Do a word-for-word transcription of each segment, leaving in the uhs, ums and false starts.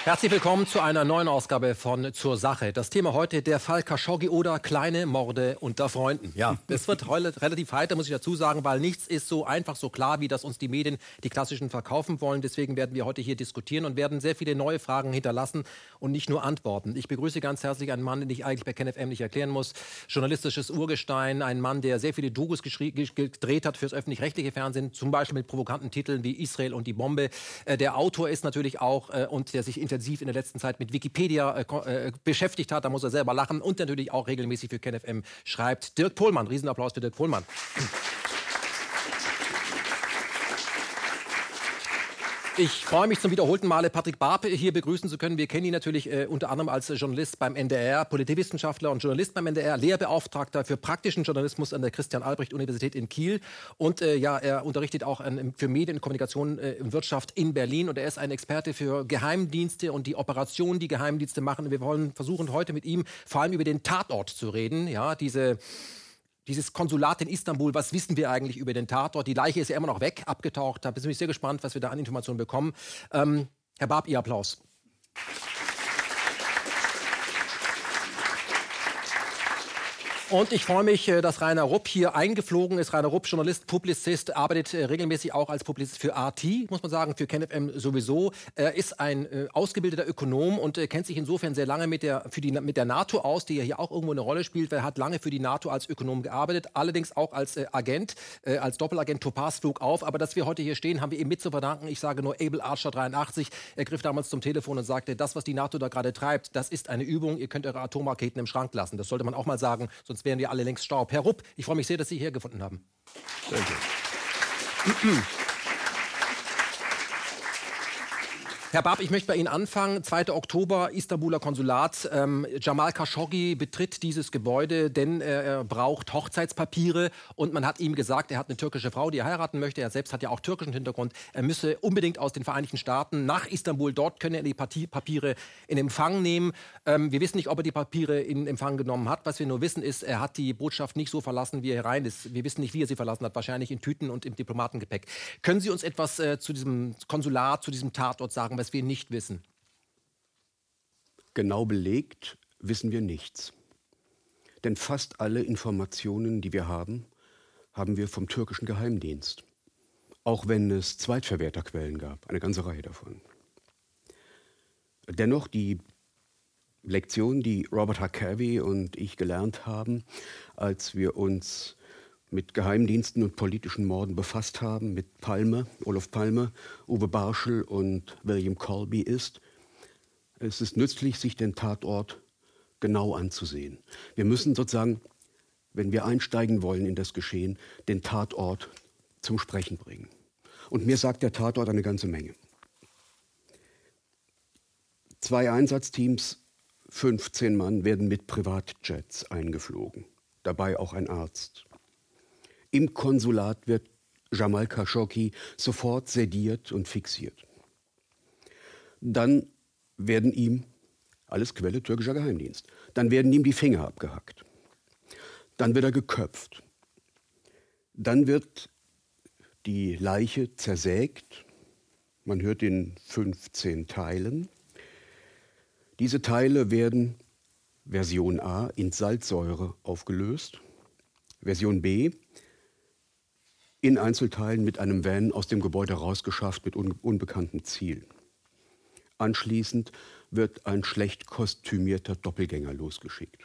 Herzlich willkommen zu einer neuen Ausgabe von Zur Sache. Das Thema heute, der Fall Khashoggi oder kleine Morde unter Freunden. Ja, es wird heute relativ heiter, muss ich dazu sagen, weil nichts ist so einfach, so klar, wie das uns die Medien, die klassischen, verkaufen wollen. Deswegen werden wir heute hier diskutieren und werden sehr viele neue Fragen hinterlassen und nicht nur Antworten. Ich begrüße ganz herzlich einen Mann, den ich eigentlich bei KenFM nicht erklären muss. Journalistisches Urgestein, ein Mann, der sehr viele Dokus gedreht hat fürs öffentlich-rechtliche Fernsehen, zum Beispiel mit provokanten Titeln wie Israel und die Bombe. Der Autor ist natürlich auch äh, und der sich intensiv in der letzten Zeit mit Wikipedia äh, beschäftigt hat, da muss er selber lachen und natürlich auch regelmäßig für KenFM schreibt. Dirk Pohlmann, Riesenapplaus für Dirk Pohlmann. Ich freue mich zum wiederholten Male, Patrick Barpe hier begrüßen zu können. Wir kennen ihn natürlich äh, unter anderem als Journalist beim N D R, Politikwissenschaftler und Journalist beim N D R, Lehrbeauftragter für praktischen Journalismus an der Christian-Albrecht-Universität in Kiel. Und äh, ja, er unterrichtet auch an, für Medien, Kommunikation äh, und Wirtschaft in Berlin. Und er ist ein Experte für Geheimdienste und die Operationen, die Geheimdienste machen. Wir wollen versuchen, heute mit ihm vor allem über den Tatort zu reden. Ja, diese... Dieses Konsulat in Istanbul, was wissen wir eigentlich über den Tatort? Die Leiche ist ja immer noch weg, abgetaucht. Da bin ich sehr gespannt, was wir da an Informationen bekommen. Ähm, Herr Barb, Ihr Applaus. Und ich freue mich, dass Rainer Rupp hier eingeflogen ist. Rainer Rupp, Journalist, Publizist, arbeitet regelmäßig auch als Publizist für R T, muss man sagen, für KenFM sowieso. Er ist ein äh, ausgebildeter Ökonom und äh, kennt sich insofern sehr lange mit der, für die, mit der NATO aus, die ja hier auch irgendwo eine Rolle spielt. Er hat lange für die NATO als Ökonom gearbeitet, allerdings auch als äh, Agent, äh, als Doppelagent. Topaz flog auf. Aber dass wir heute hier stehen, haben wir ihm mit zu verdanken. Ich sage nur Able Archer dreiundachtzig. Er griff damals zum Telefon und sagte, das, was die NATO da gerade treibt, das ist eine Übung. Ihr könnt eure Atomraketen im Schrank lassen. Das sollte man auch mal sagen, sonst wären wir alle längst Staub. Herr Rupp, ich freue mich sehr, dass Sie hier gefunden haben. Danke. Herr Barb, ich möchte bei Ihnen anfangen. zweiter Oktober, Istanbuler Konsulat. Ähm, Jamal Khashoggi betritt dieses Gebäude, denn äh, er braucht Hochzeitspapiere. Und man hat ihm gesagt, er hat eine türkische Frau, die er heiraten möchte. Er selbst hat ja auch türkischen Hintergrund. Er müsse unbedingt aus den Vereinigten Staaten nach Istanbul. Dort könne er die Partie Papiere in Empfang nehmen. Ähm, wir wissen nicht, ob er die Papiere in Empfang genommen hat. Was wir nur wissen, ist, er hat die Botschaft nicht so verlassen, wie er herein ist. Wir wissen nicht, wie er sie verlassen hat. Wahrscheinlich in Tüten und im Diplomatengepäck. Können Sie uns etwas äh, zu diesem Konsulat, zu diesem Tatort sagen, was wir nicht wissen? Genau belegt wissen wir nichts. Denn fast alle Informationen, die wir haben, haben wir vom türkischen Geheimdienst. Auch wenn es Zweitverwerterquellen gab, eine ganze Reihe davon. Dennoch, die Lektion, die Robert Harkavi und ich gelernt haben, als wir uns mit Geheimdiensten und politischen Morden befasst haben, mit Palme, Olof Palme, Uwe Barschel und William Colby, ist, es ist nützlich, sich den Tatort genau anzusehen. Wir müssen sozusagen, wenn wir einsteigen wollen in das Geschehen, den Tatort zum Sprechen bringen. Und mir sagt der Tatort eine ganze Menge. Zwei Einsatzteams, fünfzehn Mann, werden mit Privatjets eingeflogen. Dabei auch ein Arzt. Im Konsulat wird Jamal Khashoggi sofort sediert und fixiert. Dann werden ihm, alles Quelle türkischer Geheimdienst, dann werden ihm die Finger abgehackt. Dann wird er geköpft. Dann wird die Leiche zersägt. Man hört in fünfzehn Teilen. Diese Teile werden, Version A, in Salzsäure aufgelöst. Version B, in Einzelteilen mit einem Van aus dem Gebäude rausgeschafft mit un unbekanntem Ziel. Anschließend wird ein schlecht kostümierter Doppelgänger losgeschickt.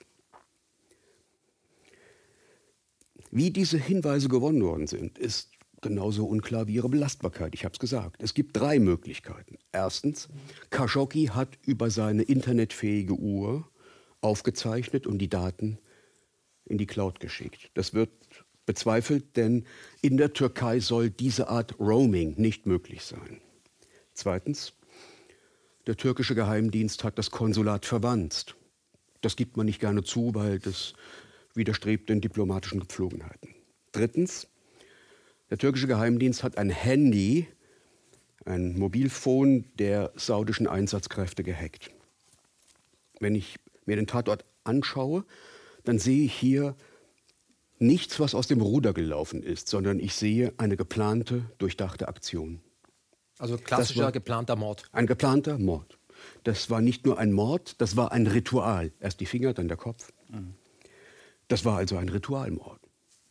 Wie diese Hinweise gewonnen worden sind, ist genauso unklar wie ihre Belastbarkeit. Ich habe es gesagt. Es gibt drei Möglichkeiten. Erstens, Khashoggi hat über seine internetfähige Uhr aufgezeichnet und die Daten in die Cloud geschickt. Das wird bezweifelt, denn in der Türkei soll diese Art Roaming nicht möglich sein. Zweitens, der türkische Geheimdienst hat das Konsulat verwanzt. Das gibt man nicht gerne zu, weil das widerstrebt den diplomatischen Gepflogenheiten. Drittens, der türkische Geheimdienst hat ein Handy, ein Mobilfon der saudischen Einsatzkräfte gehackt. Wenn ich mir den Tatort anschaue, dann sehe ich hier nichts, was aus dem Ruder gelaufen ist, sondern ich sehe eine geplante, durchdachte Aktion. Also klassischer geplanter Mord. Ein geplanter Mord. Das war nicht nur ein Mord, das war ein Ritual. Erst die Finger, dann der Kopf. Mhm. Das war also ein Ritualmord.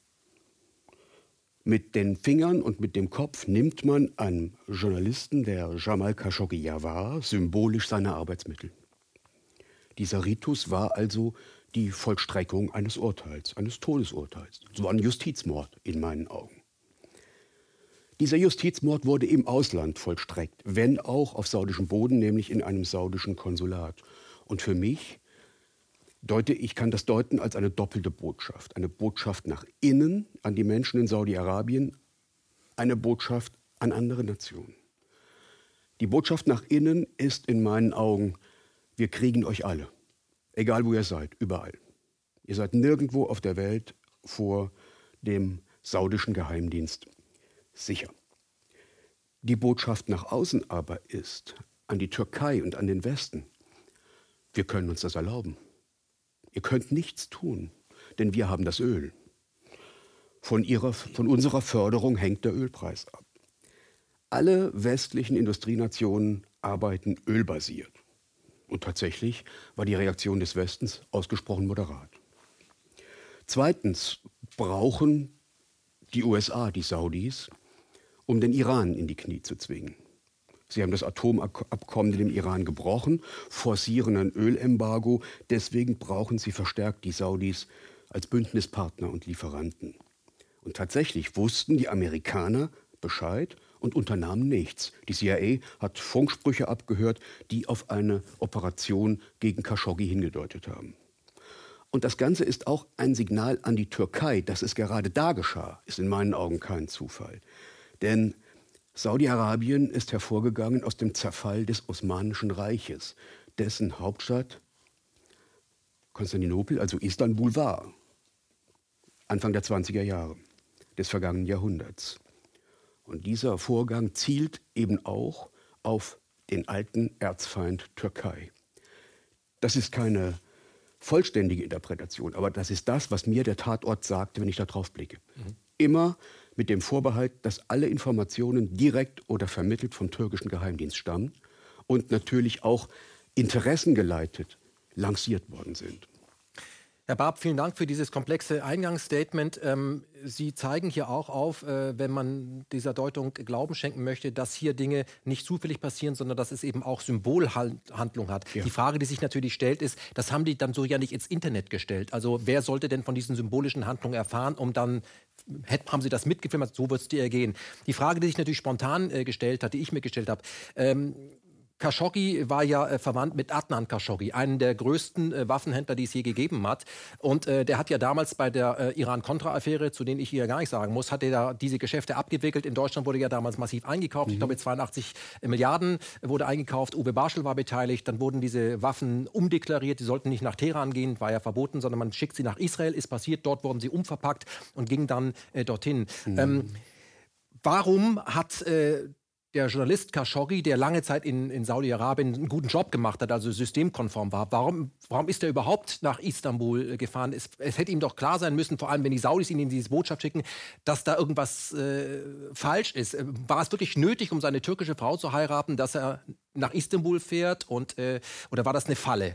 Mit den Fingern und mit dem Kopf nimmt man einem Journalisten, der Jamal Khashoggi ja war, symbolisch seine Arbeitsmittel. Dieser Ritus war also die Vollstreckung eines Urteils, eines Todesurteils. So ein Justizmord in meinen Augen. Dieser Justizmord wurde im Ausland vollstreckt, wenn auch auf saudischem Boden, nämlich in einem saudischen Konsulat. Und für mich deute, ich kann das deuten als eine doppelte Botschaft. Eine Botschaft nach innen an die Menschen in Saudi-Arabien, eine Botschaft an andere Nationen. Die Botschaft nach innen ist in meinen Augen: Wir kriegen euch alle, egal wo ihr seid, überall. Ihr seid nirgendwo auf der Welt vor dem saudischen Geheimdienst sicher. Die Botschaft nach außen aber ist an die Türkei und an den Westen: Wir können uns das erlauben. Ihr könnt nichts tun, denn wir haben das Öl. Von, ihrer, von unserer Förderung hängt der Ölpreis ab. Alle westlichen Industrienationen arbeiten ölbasiert. Und tatsächlich war die Reaktion des Westens ausgesprochen moderat. Zweitens brauchen die U S A die Saudis, um den Iran in die Knie zu zwingen. Sie haben das Atomabkommen mit dem Iran gebrochen, forcieren ein Ölembargo. Deswegen brauchen sie verstärkt die Saudis als Bündnispartner und Lieferanten. Und tatsächlich wussten die Amerikaner Bescheid und unternahmen nichts. Die C I A hat Funksprüche abgehört, die auf eine Operation gegen Khashoggi hingedeutet haben. Und das Ganze ist auch ein Signal an die Türkei, dass es gerade da geschah, ist in meinen Augen kein Zufall. Denn Saudi-Arabien ist hervorgegangen aus dem Zerfall des Osmanischen Reiches, dessen Hauptstadt Konstantinopel, also Istanbul, war. Anfang der zwanziger Jahre des vergangenen Jahrhunderts. Und dieser Vorgang zielt eben auch auf den alten Erzfeind Türkei. Das ist keine vollständige Interpretation, aber das ist das, was mir der Tatort sagte, wenn ich da drauf blicke. Mhm. Immer mit dem Vorbehalt, dass alle Informationen direkt oder vermittelt vom türkischen Geheimdienst stammen und natürlich auch interessengeleitet lanciert worden sind. Herr Barb, vielen Dank für dieses komplexe Eingangsstatement. Ähm, Sie zeigen hier auch auf, äh, wenn man dieser Deutung Glauben schenken möchte, dass hier Dinge nicht zufällig passieren, sondern dass es eben auch Symbolhandlung hat. Ja. Die Frage, die sich natürlich stellt, ist, das haben die dann so ja nicht ins Internet gestellt. Also wer sollte denn von diesen symbolischen Handlungen erfahren, um dann, haben Sie das mitgefilmt, so wird es dir ergehen. Die Frage, die sich natürlich spontan äh, gestellt hat, die ich mir gestellt habe, ähm, Khashoggi war ja äh, verwandt mit Adnan Khashoggi, einen der größten äh, Waffenhändler, die es je gegeben hat. Und äh, der hat ja damals bei der äh, Iran-Contra-Affäre, zu denen ich hier gar nicht sagen muss, hat er da diese Geschäfte abgewickelt. In Deutschland wurde ja damals massiv eingekauft. Mhm. Ich glaube, zweiundachtzig Milliarden wurde eingekauft. Uwe Barschel war beteiligt. Dann wurden diese Waffen umdeklariert. Die sollten nicht nach Teheran gehen, war ja verboten, sondern man schickt sie nach Israel. Ist passiert. Dort wurden sie umverpackt und gingen dann äh, dorthin. Mhm. Ähm, warum hat äh, der Journalist Khashoggi, der lange Zeit in, in Saudi-Arabien einen guten Job gemacht hat, also systemkonform war, warum, warum ist er überhaupt nach Istanbul gefahren? Es, es hätte ihm doch klar sein müssen, vor allem wenn die Saudis ihn in diese Botschaft schicken, dass da irgendwas äh, falsch ist. War es wirklich nötig, um seine türkische Frau zu heiraten, dass er nach Istanbul fährt? Und, äh, oder war das eine Falle?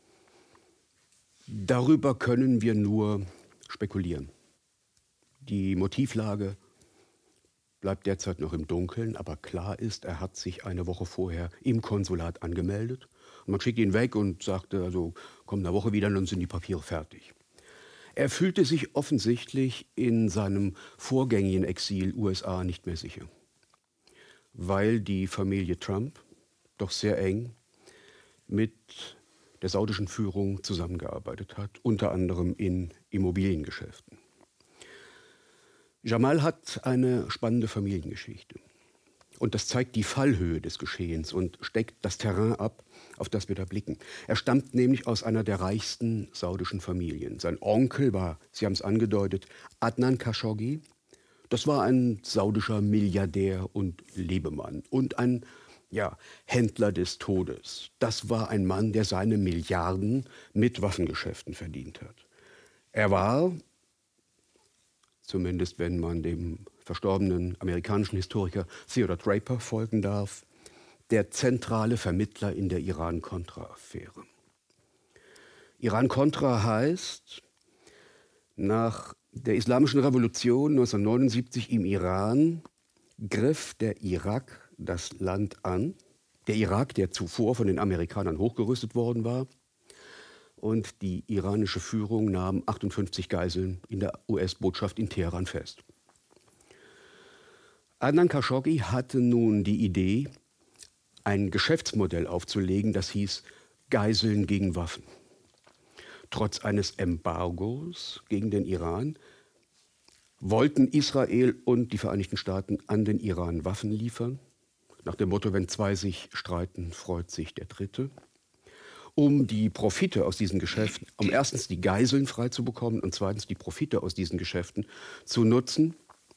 Darüber können wir nur spekulieren. Die Motivlage bleibt derzeit noch im Dunkeln, aber klar ist, er hat sich eine Woche vorher im Konsulat angemeldet. Und man schickt ihn weg und sagte, also komm eine Woche wieder, dann sind die Papiere fertig. Er fühlte sich offensichtlich in seinem vorgängigen Exil U S A nicht mehr sicher, weil die Familie Trump doch sehr eng mit der saudischen Führung zusammengearbeitet hat, unter anderem in Immobiliengeschäften. Jamal hat eine spannende Familiengeschichte. Und das zeigt die Fallhöhe des Geschehens und steckt das Terrain ab, auf das wir da blicken. Er stammt nämlich aus einer der reichsten saudischen Familien. Sein Onkel war, Sie haben es angedeutet, Adnan Khashoggi. Das war ein saudischer Milliardär und Lebemann und ein ja, Händler des Todes. Das war ein Mann, der seine Milliarden mit Waffengeschäften verdient hat. Er war, zumindest wenn man dem verstorbenen amerikanischen Historiker Theodore Draper folgen darf, der zentrale Vermittler in der Iran-Contra-Affäre. Iran-Contra heißt, nach der Islamischen Revolution neunzehnhundertneunundsiebzig im Iran griff der Irak das Land an. Der Irak, der zuvor von den Amerikanern hochgerüstet worden war. Und die iranische Führung nahm achtundfünfzig Geiseln in der U S-Botschaft in Teheran fest. Adnan Khashoggi hatte nun die Idee, ein Geschäftsmodell aufzulegen, das hieß Geiseln gegen Waffen. Trotz eines Embargos gegen den Iran wollten Israel und die Vereinigten Staaten an den Iran Waffen liefern. Nach dem Motto, wenn zwei sich streiten, freut sich der Dritte. Um die Profite aus diesen Geschäften, um erstens die Geiseln freizubekommen und zweitens die Profite aus diesen Geschäften zu nutzen,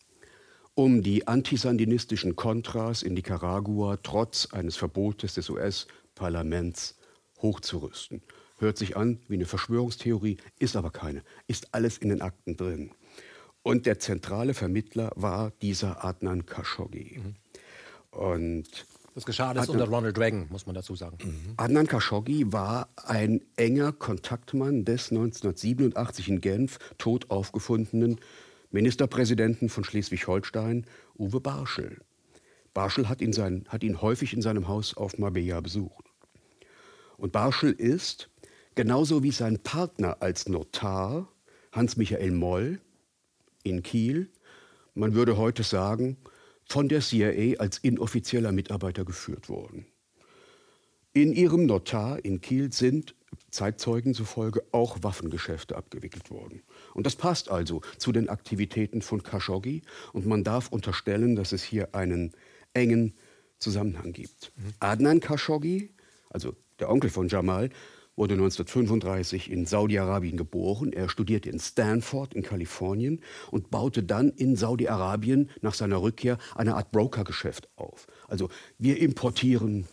um die antisandinistischen Contras in Nicaragua trotz eines Verbotes des U S-Parlaments hochzurüsten. Hört sich an wie eine Verschwörungstheorie, ist aber keine. Ist alles in den Akten drin. Und der zentrale Vermittler war dieser Adnan Khashoggi. Mhm. Und das geschah alles Adnan, unter Ronald Reagan, muss man dazu sagen. Mhm. Adnan Khashoggi war ein enger Kontaktmann des neunzehnhundertsiebenundachtzig in Genf tot aufgefundenen Ministerpräsidenten von Schleswig-Holstein, Uwe Barschel. Barschel hat ihn, sein, hat ihn häufig in seinem Haus auf Marbella besucht. Und Barschel ist, genauso wie sein Partner als Notar, Hans-Michael Moll in Kiel, man würde heute sagen, von der C I A als inoffizieller Mitarbeiter geführt worden. In ihrem Notar in Kiel sind Zeitzeugen zufolge auch Waffengeschäfte abgewickelt worden. Und das passt also zu den Aktivitäten von Khashoggi. Und man darf unterstellen, dass es hier einen engen Zusammenhang gibt. Mhm. Adnan Khashoggi, also der Onkel von Jamal, wurde neunzehnhundertfünfunddreißig in Saudi-Arabien geboren. Er studierte in Stanford in Kalifornien und baute dann in Saudi-Arabien nach seiner Rückkehr eine Art Brokergeschäft auf. Also wir importieren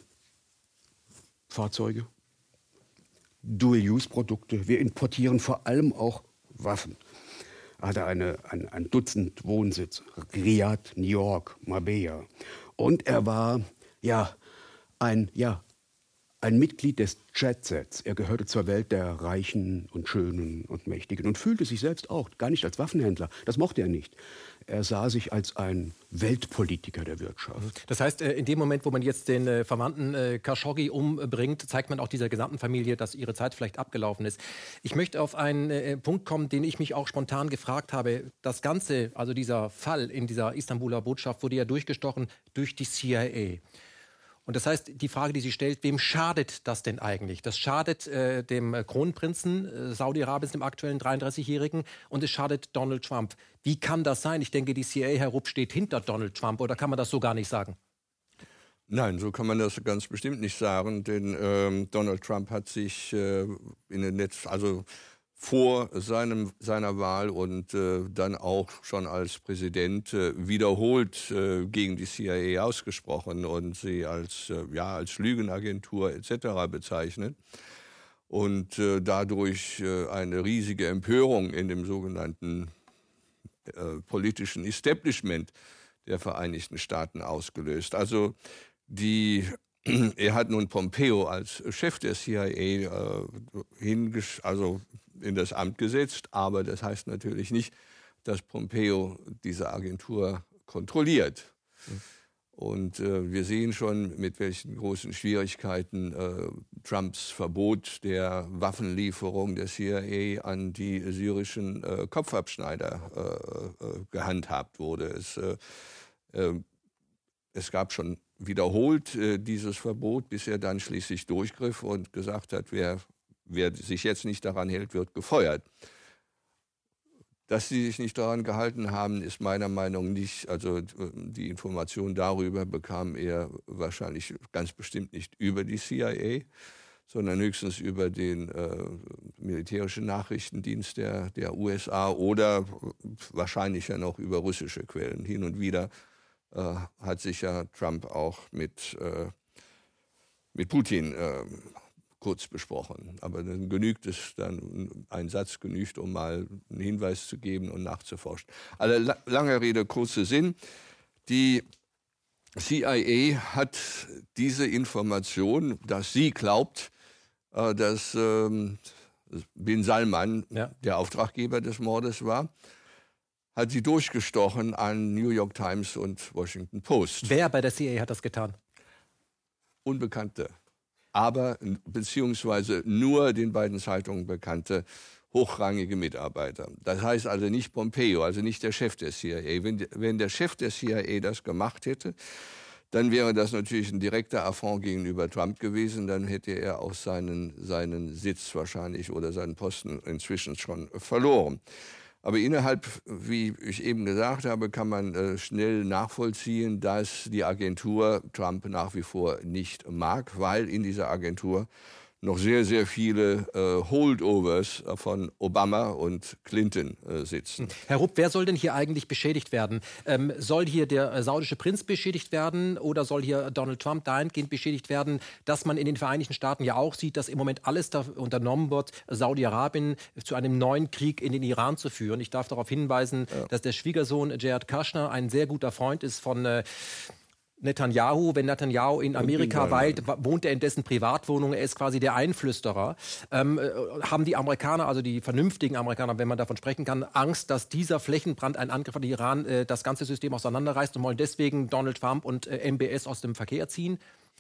Fahrzeuge, Dual-Use-Produkte, wir importieren vor allem auch Waffen. Er hatte eine, ein, ein Dutzend Wohnsitze, Riyadh, New York, Marbella. Und er war ja ein, ja, ein Mitglied des Jet-Sets. Er gehörte zur Welt der Reichen und Schönen und Mächtigen und fühlte sich selbst auch gar nicht als Waffenhändler. Das mochte er nicht. Er sah sich als ein Weltpolitiker der Wirtschaft. Das heißt, in dem Moment, wo man jetzt den äh, Verwandten äh, Khashoggi umbringt, zeigt man auch dieser gesamten Familie, dass ihre Zeit vielleicht abgelaufen ist. Ich möchte auf einen äh, Punkt kommen, den ich mich auch spontan gefragt habe. Das Ganze, also dieser Fall in dieser Istanbuler Botschaft, wurde ja durchgestochen durch die C I A. Und das heißt, die Frage, die sie stellt, wem schadet das denn eigentlich? Das schadet äh, dem Kronprinzen äh, Saudi-Arabiens, dem aktuellen dreiunddreißigjährigen, und es schadet Donald Trump. Wie kann das sein? Ich denke, die C I A, Herr Rupp, steht hinter Donald Trump, oder kann man das so gar nicht sagen? Nein, so kann man das ganz bestimmt nicht sagen, denn ähm, Donald Trump hat sich äh, in den Netz, also vor seinem, seiner Wahl und äh, dann auch schon als Präsident äh, wiederholt äh, gegen die C I A ausgesprochen und sie als, äh, ja, als Lügenagentur et cetera bezeichnet. Und äh, dadurch äh, eine riesige Empörung in dem sogenannten äh, politischen Establishment der Vereinigten Staaten ausgelöst. Also die er hat nun Pompeo als Chef der C I A äh, hingesch- also in das Amt gesetzt, aber das heißt natürlich nicht, dass Pompeo diese Agentur kontrolliert. Mhm. Und äh, wir sehen schon, mit welchen großen Schwierigkeiten äh, Trumps Verbot der Waffenlieferung der C I A an die syrischen äh, Kopfabschneider äh, äh, gehandhabt wurde. Es, äh, äh, es gab schon wiederholt äh, dieses Verbot, bis er dann schließlich durchgriff und gesagt hat, wer, wer sich jetzt nicht daran hält, wird gefeuert. Dass sie sich nicht daran gehalten haben, ist meiner Meinung nach nicht, also die Information darüber bekam er wahrscheinlich ganz bestimmt nicht über die C I A, sondern höchstens über den äh, militärischen Nachrichtendienst der, der U S A oder wahrscheinlich ja noch über russische Quellen. Hin und wieder äh, hat sich ja Trump auch mit, äh, mit Putin äh, kurz besprochen. Aber dann genügt es, dann ein Satz genügt, um mal einen Hinweis zu geben und nachzuforschen. Also lange Rede, kurzer Sinn. Die C I A hat diese Information, dass sie glaubt, äh, dass ähm, Bin Salman ja. der Auftraggeber des Mordes war, hat sie durchgestochen an New York Times und Washington Post. Wer bei der C I A hat das getan? Unbekannte, aber beziehungsweise nur den beiden Zeitungen bekannte hochrangige Mitarbeiter. Das heißt also nicht Pompeo, also nicht der Chef der C I A. Wenn, wenn der Chef der C I A das gemacht hätte, dann wäre das natürlich ein direkter Affront gegenüber Trump gewesen. Dann hätte er auch seinen, seinen Sitz wahrscheinlich oder seinen Posten inzwischen schon verloren. Aber innerhalb, wie ich eben gesagt habe, kann man äh, schnell nachvollziehen, dass die Agentur Trump nach wie vor nicht mag, weil in dieser Agentur noch sehr, sehr viele äh, Holdovers von Obama und Clinton äh, sitzen. Herr Rupp, wer soll denn hier eigentlich beschädigt werden? Ähm, soll hier der äh, saudische Prinz beschädigt werden oder soll hier Donald Trump dahingehend beschädigt werden, dass man in den Vereinigten Staaten ja auch sieht, dass im Moment alles da unternommen wird, Saudi-Arabien zu einem neuen Krieg in den Iran zu führen? Ich darf darauf hinweisen, ja. dass der Schwiegersohn Jared Kushner ein sehr guter Freund ist von äh, Netanyahu. Wenn Netanyahu in Amerika weilt, wohnt er in dessen Privatwohnung. Er ist quasi der Einflüsterer. Ähm, haben die Amerikaner, also die vernünftigen Amerikaner, wenn man davon sprechen kann, Angst, dass dieser Flächenbrand, ein Angriff auf den Iran, äh, das ganze System auseinanderreißt und wollen deswegen Donald Trump und äh, M B S aus dem Verkehr ziehen?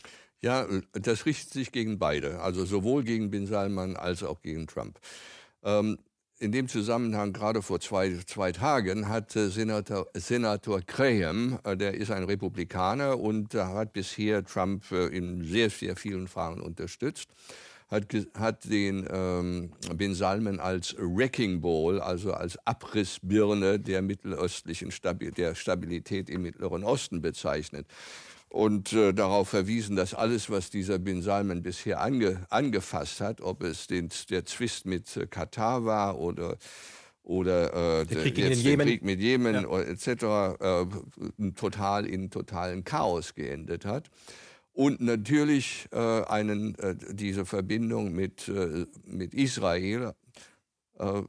Ja, das richtet sich gegen beide. Also sowohl gegen Bin Salman als auch gegen Trump. Ähm, In dem Zusammenhang, gerade vor zwei, zwei Tagen, hat äh, Senator, Senator Graham, äh, der ist ein Republikaner und äh, hat bisher Trump äh, in sehr, sehr vielen Fragen unterstützt, hat, hat den ähm, Bin Salman als Wrecking Ball, also als Abrissbirne der mittelöstlichen Stabi- der Stabilität im Mittleren Osten bezeichnet. Und äh, darauf verwiesen, dass alles, was dieser Bin Salman bisher ange, angefasst hat, ob es den, der Zwist mit äh, Katar war oder, oder äh, der Krieg, jetzt den der Krieg mit Jemen ja. et cetera, äh, total in totalen Chaos geendet hat. Und natürlich äh, einen, äh, diese Verbindung mit, äh, mit Israel äh,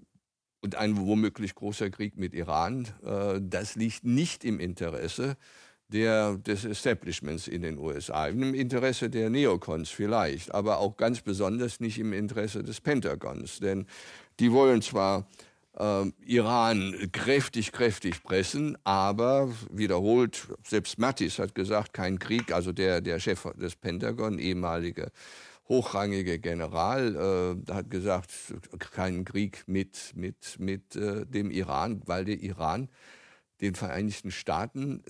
und ein womöglich großer Krieg mit Iran, äh, das liegt nicht im Interesse Der, des Establishments in den U S A, im Interesse der Neocons vielleicht, aber auch ganz besonders nicht im Interesse des Pentagons. Denn die wollen zwar äh, Iran kräftig, kräftig pressen, aber wiederholt, selbst Mattis hat gesagt, kein Krieg, also der, der Chef des Pentagon, ehemalige hochrangige General, äh, hat gesagt, keinen Krieg mit, mit, mit äh, dem Iran, weil der Iran den Vereinigten Staaten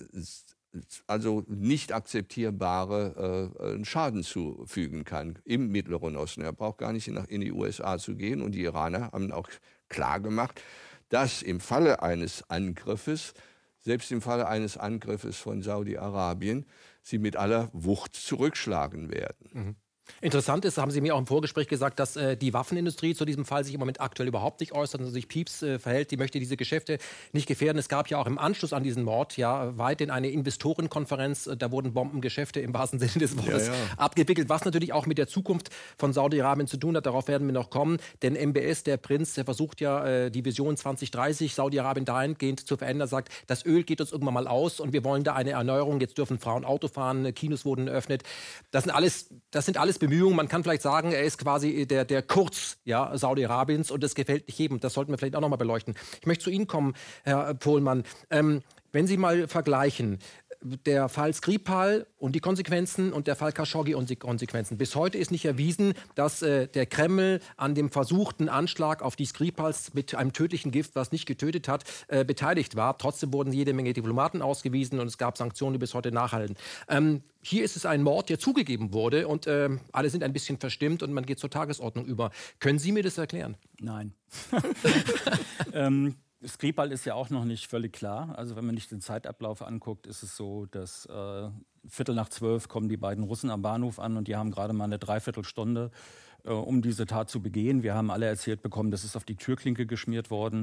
also nicht akzeptierbare äh, Schaden zufügen kann im Mittleren Osten. Er braucht gar nicht nach in die U S A zu gehen. Und die Iraner haben auch klargemacht, dass im Falle eines Angriffes, selbst im Falle eines Angriffes von Saudi-Arabien, sie mit aller Wucht zurückschlagen werden. Mhm. Interessant ist, haben Sie mir auch im Vorgespräch gesagt, dass äh, die Waffenindustrie zu diesem Fall sich im Moment aktuell überhaupt nicht äußert und sich Pieps äh, verhält. Die möchte diese Geschäfte nicht gefährden. Es gab ja auch im Anschluss an diesen Mord ja weithin eine Investorenkonferenz. Da wurden Bombengeschäfte im wahrsten Sinne des Wortes ja, ja. abgewickelt, was natürlich auch mit der Zukunft von Saudi-Arabien zu tun hat. Darauf werden wir noch kommen. Denn M B S, der Prinz, der versucht ja äh, die Vision zwanzig dreißig Saudi-Arabien dahingehend zu verändern, sagt, das Öl geht uns irgendwann mal aus und wir wollen da eine Erneuerung. Jetzt dürfen Frauen Auto fahren, Kinos wurden eröffnet. Das sind alles, das sind alles Bemühungen. Man kann vielleicht sagen, er ist quasi der, der Kurz ja, Saudi-Arabiens und das gefällt nicht jedem. Das sollten wir vielleicht auch noch mal beleuchten. Ich möchte zu Ihnen kommen, Herr Pohlmann. Ähm, wenn Sie mal vergleichen, der Fall Skripal und die Konsequenzen und der Fall Khashoggi und die Konsequenzen. Bis heute ist nicht erwiesen, dass äh, der Kreml an dem versuchten Anschlag auf die Skripals mit einem tödlichen Gift, was nicht getötet hat, äh, beteiligt war. Trotzdem wurden jede Menge Diplomaten ausgewiesen und es gab Sanktionen, die bis heute nachhalten. Ähm, hier ist es ein Mord, der zugegeben wurde und äh, alle sind ein bisschen verstimmt und man geht zur Tagesordnung über. Können Sie mir das erklären? Nein. ähm, Skripal ist ja auch noch nicht völlig klar. Also wenn man nicht den Zeitablauf anguckt, ist es so, dass äh, Viertel nach zwölf kommen die beiden Russen am Bahnhof an und die haben gerade mal eine Dreiviertelstunde, äh, um diese Tat zu begehen. Wir haben alle erzählt bekommen, das ist auf die Türklinke geschmiert worden.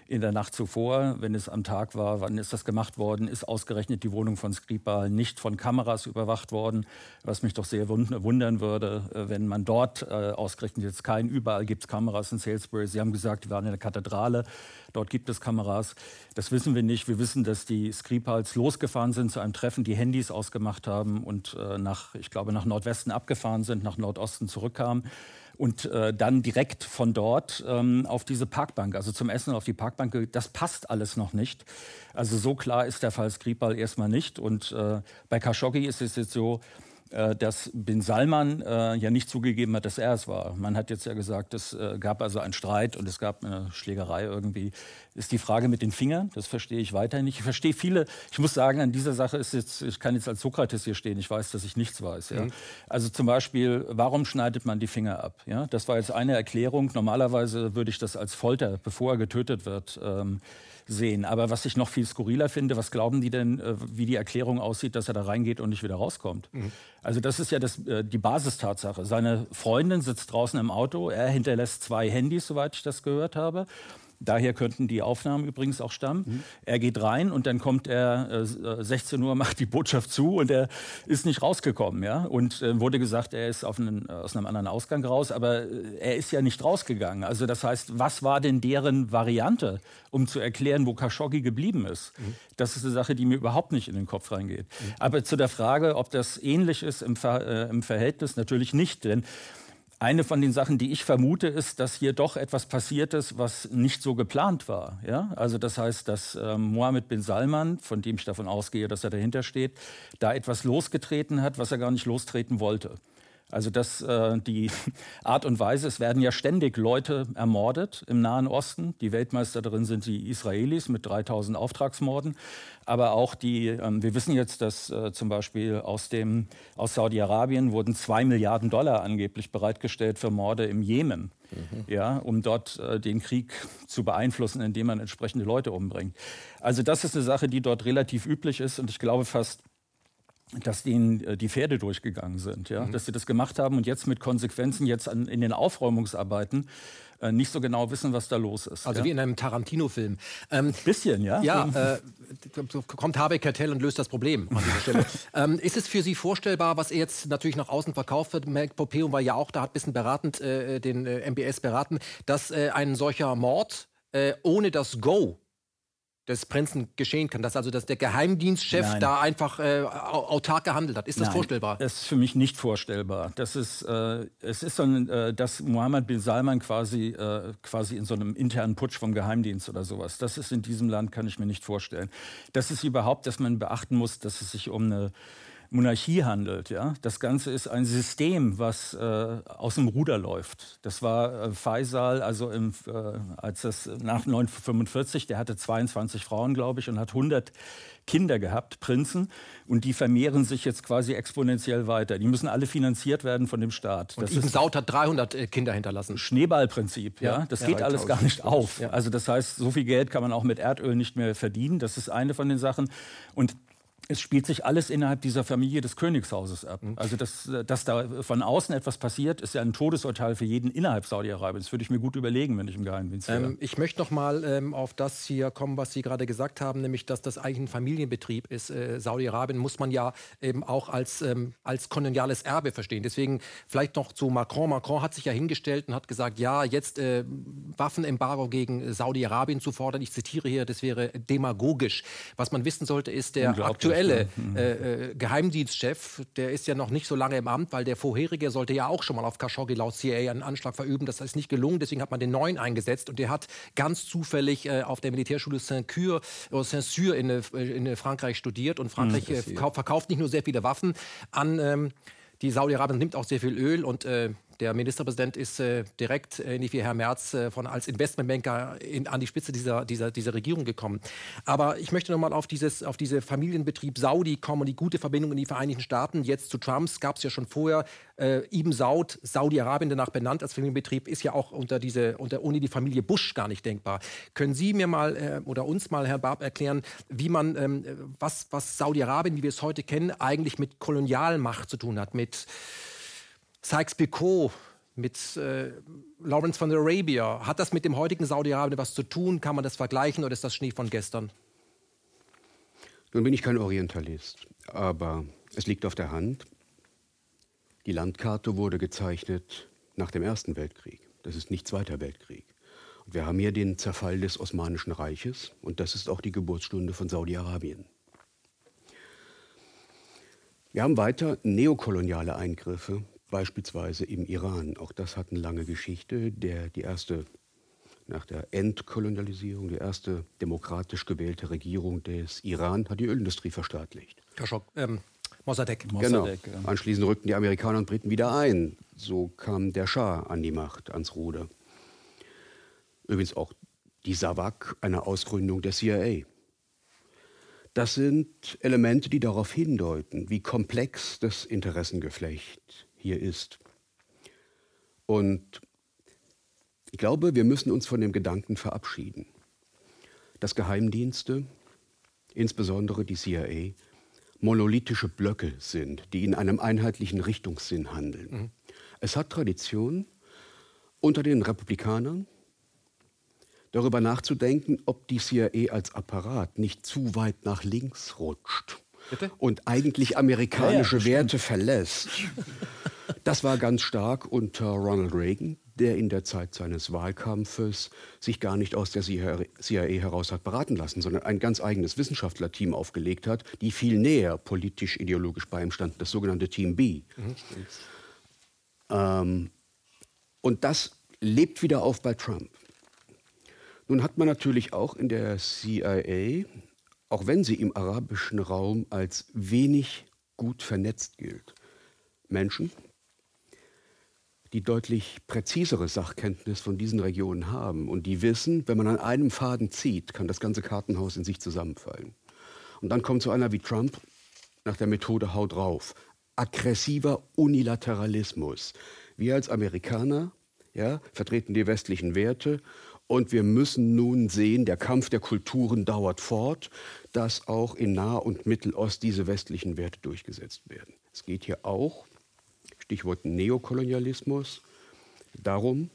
in der Nacht zuvor, wenn es am Tag war, wann ist das gemacht worden, ist ausgerechnet die Wohnung von Skripal nicht von Kameras überwacht worden, was mich doch sehr wundern würde, wenn man dort äh, ausgerechnet jetzt kein, überall gibt es Kameras in Salisbury. Sie haben gesagt, wir waren in der Kathedrale, dort gibt es Kameras. Das wissen wir nicht. Wir wissen, dass die Skripals losgefahren sind zu einem Treffen, die Handys ausgemacht haben und äh, nach, ich glaube, nach Nordwesten abgefahren sind, nach Nordosten zurückkamen. Und äh, dann direkt von dort ähm, auf diese Parkbank, also zum Essen auf die Parkbank, das passt alles noch nicht. Also so klar ist der Fall Skripal erstmal nicht. Und äh, bei Khashoggi ist es jetzt so, äh, dass Bin Salman äh, ja nicht zugegeben hat, dass er es war. Man hat jetzt ja gesagt, es äh, gab also einen Streit und es gab eine Schlägerei irgendwie. Ist die Frage mit den Fingern, das verstehe ich weiterhin nicht. Ich verstehe viele, ich muss sagen, an dieser Sache ist jetzt, ich kann jetzt als Sokrates hier stehen, ich weiß, dass ich nichts weiß. Ja? Mhm. Also zum Beispiel, warum schneidet man die Finger ab? Ja? Das war jetzt eine Erklärung. Normalerweise würde ich das als Folter, bevor er getötet wird, ähm, sehen. Aber was ich noch viel skurriler finde, was glauben die denn, äh, wie die Erklärung aussieht, dass er da reingeht und nicht wieder rauskommt? Mhm. Also das ist ja das, äh, die Basistatsache. Seine Freundin sitzt draußen im Auto, er hinterlässt zwei Handys, soweit ich das gehört habe. Daher könnten die Aufnahmen übrigens auch stammen. Mhm. Er geht rein und dann kommt er, äh, sechzehn Uhr macht die Botschaft zu und er ist nicht rausgekommen. Ja? Und äh, wurde gesagt, er ist auf einen, aus einem anderen Ausgang raus, aber äh, er ist ja nicht rausgegangen. Also das heißt, was war denn deren Variante, um zu erklären, wo Khashoggi geblieben ist? Mhm. Das ist eine Sache, die mir überhaupt nicht in den Kopf reingeht. Mhm. Aber zu der Frage, ob das ähnlich ist im, Ver äh, im Verhältnis, natürlich nicht, denn eine von den Sachen, die ich vermute, ist, dass hier doch etwas passiert ist, was nicht so geplant war. Ja? Also das heißt, dass ähm, Mohammed bin Salman, von dem ich davon ausgehe, dass er dahinter steht, da etwas losgetreten hat, was er gar nicht lostreten wollte. Also dass äh, die Art und Weise, es werden ja ständig Leute ermordet im Nahen Osten. Die Weltmeister darin sind die Israelis mit dreitausend Auftragsmorden. Aber auch die, ähm, wir wissen jetzt, dass äh, zum Beispiel aus, dem, aus Saudi-Arabien wurden zwei Milliarden Dollar angeblich bereitgestellt für Morde im Jemen. Mhm. Ja, um dort äh, den Krieg zu beeinflussen, indem man entsprechende Leute umbringt. Also das ist eine Sache, die dort relativ üblich ist und ich glaube fast, dass denen die Pferde durchgegangen sind, ja? Mhm. Dass sie das gemacht haben und jetzt mit Konsequenzen jetzt an, in den Aufräumungsarbeiten äh, nicht so genau wissen, was da los ist. Also ja? wie in einem Tarantino-Film. Ähm, Bisschen, ja. Ja, äh, kommt Harvey Keitel und löst das Problem an dieser Stelle. ähm, ist es für Sie vorstellbar, was jetzt natürlich nach außen verkauft wird, Mike Pompeo war ja auch da, hat ein bisschen beratend, äh, den äh, M B S beraten, dass äh, ein solcher Mord äh, ohne das Go des Prinzen geschehen kann, dass also dass der Geheimdienstchef Nein. da einfach äh, autark gehandelt hat. Ist das Nein, vorstellbar? Das ist für mich nicht vorstellbar. Das ist, äh, es ist so, ein, äh, dass Mohammed bin Salman quasi, äh, quasi in so einem internen Putsch vom Geheimdienst oder sowas. Das ist in diesem Land, kann ich mir nicht vorstellen. Das ist überhaupt, dass man beachten muss, dass es sich um eine Monarchie handelt. Ja? Das Ganze ist ein System, was äh, aus dem Ruder läuft. Das war äh, Faisal, also im, äh, als das nach neunzehnhundertfünfundvierzig, der hatte zweiundzwanzig Frauen, glaube ich, und hat hundert Kinder gehabt, Prinzen, und die vermehren sich jetzt quasi exponentiell weiter. Die müssen alle finanziert werden von dem Staat. Und Ibn Saud hat dreihundert äh, Kinder hinterlassen. Schneeballprinzip, ja. ja. Das ja, geht alles gar nicht auf. Ja. Also das heißt, so viel Geld kann man auch mit Erdöl nicht mehr verdienen. Das ist eine von den Sachen. Und es spielt sich alles innerhalb dieser Familie des Königshauses ab. Also, dass, dass da von außen etwas passiert, ist ja ein Todesurteil für jeden innerhalb Saudi-Arabiens. Das würde ich mir gut überlegen, wenn ich im Geheimdienst wäre. Ähm, ich möchte noch mal ähm, auf das hier kommen, was Sie gerade gesagt haben, nämlich, dass das eigentlich ein Familienbetrieb ist. Äh, Saudi-Arabien muss man ja eben auch als, ähm, als koloniales Erbe verstehen. Deswegen vielleicht noch zu Macron. Macron hat sich ja hingestellt und hat gesagt, ja, jetzt äh, Waffenembargo gegen Saudi-Arabien zu fordern. Ich zitiere hier, das wäre demagogisch. Was man wissen sollte, ist der aktuelle Äh, äh, Geheimdienstchef, der ist ja noch nicht so lange im Amt, weil der vorherige sollte ja auch schon mal auf Khashoggi laut C I A einen Anschlag verüben. Das ist nicht gelungen, deswegen hat man den neuen eingesetzt und der hat ganz zufällig äh, auf der Militärschule Saint-Cyr Saint-Cyr in, in Frankreich studiert und Frankreich äh, verkauft nicht nur sehr viele Waffen an ähm, die Saudi-Arabien, nimmt auch sehr viel Öl und äh, der Ministerpräsident ist äh, direkt, ähnlich wie Herr Merz, äh, von, als Investmentbanker in, an die Spitze dieser, dieser, dieser Regierung gekommen. Aber ich möchte noch mal auf, dieses, auf diese Familienbetrieb Saudi kommen und die gute Verbindung in die Vereinigten Staaten. Jetzt zu Trumps gab es ja schon vorher. Äh, Ibn Saud, Saudi-Arabien, danach benannt als Familienbetrieb, ist ja auch unter diese, unter, ohne die Familie Bush gar nicht denkbar. Können Sie mir mal äh, oder uns mal, Herr Barb, erklären, wie man, ähm, was, was Saudi-Arabien, wie wir es heute kennen, eigentlich mit Kolonialmacht zu tun hat, mit Sykes-Picot, mit äh, Lawrence von Arabia. Hat das mit dem heutigen Saudi-Arabien was zu tun? Kann man das vergleichen oder ist das Schnee von gestern? Nun bin ich kein Orientalist, aber es liegt auf der Hand. Die Landkarte wurde gezeichnet nach dem Ersten Weltkrieg. Das ist nicht Zweiter Weltkrieg. Und wir haben hier den Zerfall des Osmanischen Reiches und das ist auch die Geburtsstunde von Saudi-Arabien. Wir haben weiter neokoloniale Eingriffe, beispielsweise im Iran. Auch das hat eine lange Geschichte. Der, die erste, nach der Entkolonialisierung, die erste demokratisch gewählte Regierung des Iran hat die Ölindustrie verstaatlicht. Khashoggi, ähm, Mossadegh. Mossadegh. Genau. Ja. Anschließend rückten die Amerikaner und Briten wieder ein. So kam der Schah an die Macht, ans Ruder. Übrigens auch die SAVAK, eine Ausgründung der C I A. Das sind Elemente, die darauf hindeuten, wie komplex das Interessengeflecht hier ist. Und ich glaube, wir müssen uns von dem Gedanken verabschieden, dass Geheimdienste, insbesondere die C I A, monolithische Blöcke sind, die in einem einheitlichen Richtungssinn handeln. Mhm. Es hat Tradition unter den Republikanern, darüber nachzudenken, ob die C I A als Apparat nicht zu weit nach links rutscht. Bitte? Und eigentlich amerikanische ja, ja, Werte verlässt. Das war ganz stark unter Ronald Reagan, der in der Zeit seines Wahlkampfes sich gar nicht aus der C I A heraus hat beraten lassen, sondern ein ganz eigenes Wissenschaftlerteam aufgelegt hat, die viel näher politisch-ideologisch bei ihm standen, das sogenannte Team B. Mhm. Ähm, und das lebt wieder auf bei Trump. Nun hat man natürlich auch in der C I A, auch wenn sie im arabischen Raum als wenig gut vernetzt gilt, Menschen, die deutlich präzisere Sachkenntnis von diesen Regionen haben und die wissen, wenn man an einem Faden zieht, kann das ganze Kartenhaus in sich zusammenfallen. Und dann kommt so einer wie Trump nach der Methode Hau drauf. Aggressiver Unilateralismus. Wir als Amerikaner, ja, vertreten die westlichen Werte. Und wir müssen nun sehen, der Kampf der Kulturen dauert fort, dass auch in Nah- und Mittelost diese westlichen Werte durchgesetzt werden. Es geht hier auch, Stichwort Neokolonialismus, darum,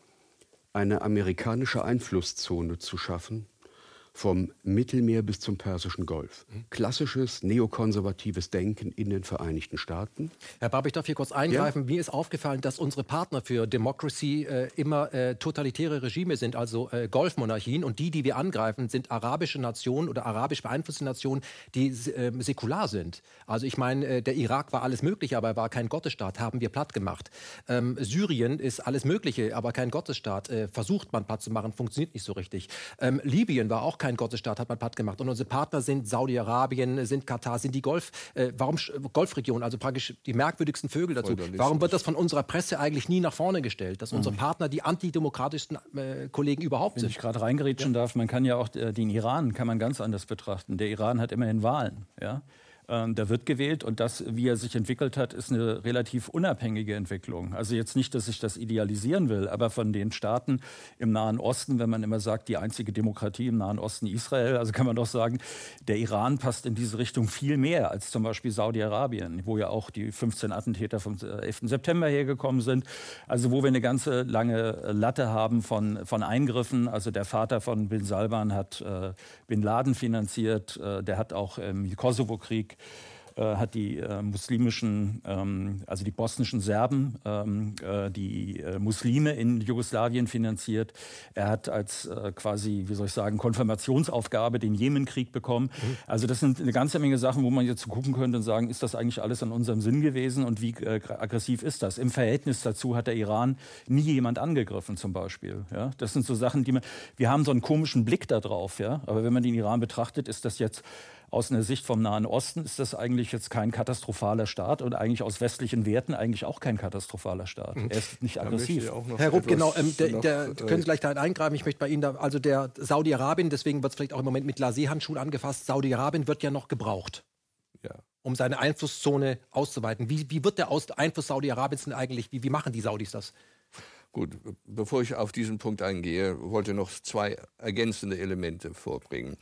eine amerikanische Einflusszone zu schaffen, vom Mittelmeer bis zum Persischen Golf. Klassisches neokonservatives Denken in den Vereinigten Staaten. Herr Barb, ich darf hier kurz eingreifen. Ja? Mir ist aufgefallen, dass unsere Partner für Democracy äh, immer äh, totalitäre Regime sind, also äh, Golfmonarchien. Und die, die wir angreifen, sind arabische Nationen oder arabisch beeinflusste Nationen, die äh, säkular sind. Also ich meine, äh, der Irak war alles Mögliche, aber er war kein Gottesstaat, haben wir platt gemacht. Ähm, Syrien ist alles Mögliche, aber kein Gottesstaat. Äh, versucht man platt zu machen, funktioniert nicht so richtig. Ähm, Libyen war auch kein kein Gottesstaat, hat man platt gemacht. Und unsere Partner sind Saudi-Arabien, sind Katar, sind die Golf, äh, warum, Golfregionen, also praktisch die merkwürdigsten Vögel dazu. Warum wird das von unserer Presse eigentlich nie nach vorne gestellt, dass unsere Partner die antidemokratischsten äh, Kollegen überhaupt sind? Wenn ich gerade reingerätschen ja. darf, man kann ja auch äh, den Iran kann man ganz anders betrachten. Der Iran hat immerhin Wahlen, ja. Ähm, da wird gewählt und das, wie er sich entwickelt hat, ist eine relativ unabhängige Entwicklung. Also jetzt nicht, dass ich das idealisieren will, aber von den Staaten im Nahen Osten, wenn man immer sagt, die einzige Demokratie im Nahen Osten Israel, also kann man doch sagen, der Iran passt in diese Richtung viel mehr als zum Beispiel Saudi-Arabien, wo ja auch die fünfzehn Attentäter vom elften September hergekommen sind. Also wo wir eine ganze lange Latte haben von, von Eingriffen. Also der Vater von Bin Salman hat äh, Bin Laden finanziert, äh, der hat auch im Kosovo-Krieg Äh, hat die äh, muslimischen, ähm, also die bosnischen Serben, ähm, äh, die äh, Muslime in Jugoslawien finanziert. Er hat als äh, quasi, wie soll ich sagen, Konfirmationsaufgabe den Jemenkrieg bekommen. Mhm. Also das sind eine ganze Menge Sachen, wo man jetzt gucken könnte und sagen, ist das eigentlich alles in unserem Sinn gewesen und wie äh, aggressiv ist das? Im Verhältnis dazu hat der Iran nie jemand angegriffen zum Beispiel. Ja? Das sind so Sachen, die man, wir haben so einen komischen Blick da drauf, ja? Aber wenn man den Iran betrachtet, ist das jetzt aus einer Sicht vom Nahen Osten ist das eigentlich jetzt kein katastrophaler Staat und eigentlich aus westlichen Werten eigentlich auch kein katastrophaler Staat. Er ist nicht aggressiv. Herr Rupp, genau, ähm, der, noch, der, äh, können Sie gleich da eingreifen? Ich möchte bei Ihnen da, also der Saudi-Arabien, deswegen wird es vielleicht auch im Moment mit Glacé-Handschuhen angefasst, Saudi-Arabien wird ja noch gebraucht, ja. um seine Einflusszone auszuweiten. Wie, wie wird der Aus- Einfluss Saudi-Arabiens denn eigentlich, wie, wie machen die Saudis das? Gut, bevor ich auf diesen Punkt eingehe, wollte ich noch zwei ergänzende Elemente vorbringen.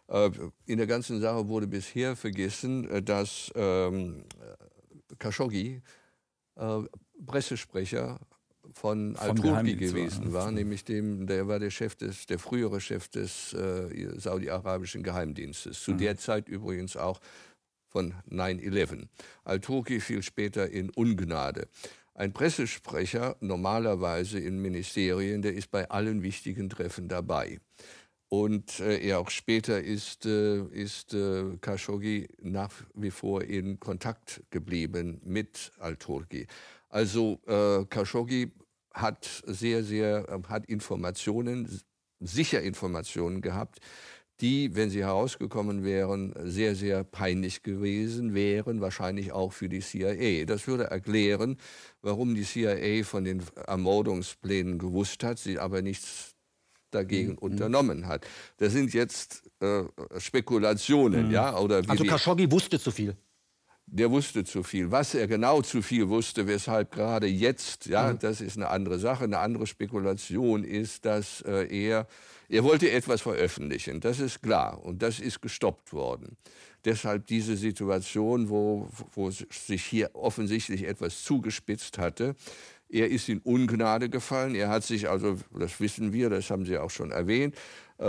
In der ganzen Sache wurde bisher vergessen, dass ähm, Khashoggi, äh, Pressesprecher von Al-Turki gewesen war, nämlich dem, der war der Chef des, der frühere Chef des äh, saudi-arabischen Geheimdienstes. Zu mhm. der Zeit übrigens auch von neun elf. Al-Turki fiel später in Ungnade. Ein Pressesprecher, normalerweise in Ministerien, der ist bei allen wichtigen Treffen dabei. Und äh, er auch später ist, äh, ist äh, Khashoggi nach wie vor in Kontakt geblieben mit Al-Turki. Also äh, Khashoggi hat sehr, sehr, äh, hat Informationen, sicher Informationen gehabt, die, wenn sie herausgekommen wären, sehr, sehr peinlich gewesen wären, wahrscheinlich auch für die C I A. Das würde erklären, warum die C I A von den Ermordungsplänen gewusst hat, sie aber nichts dagegen mhm. unternommen hat. Das sind jetzt äh, Spekulationen, mhm. ja? Oder wie also Khashoggi wusste zu viel. Der wusste zu viel. Was er genau zu viel wusste, weshalb gerade jetzt, ja, mhm. das ist eine andere Sache. Eine andere Spekulation ist, dass äh, er, er wollte etwas veröffentlichen, das ist klar. Und das ist gestoppt worden. Deshalb diese Situation, wo, wo sich hier offensichtlich etwas zugespitzt hatte. Er ist in Ungnade gefallen. Er hat sich also, das wissen wir, das haben Sie auch schon erwähnt,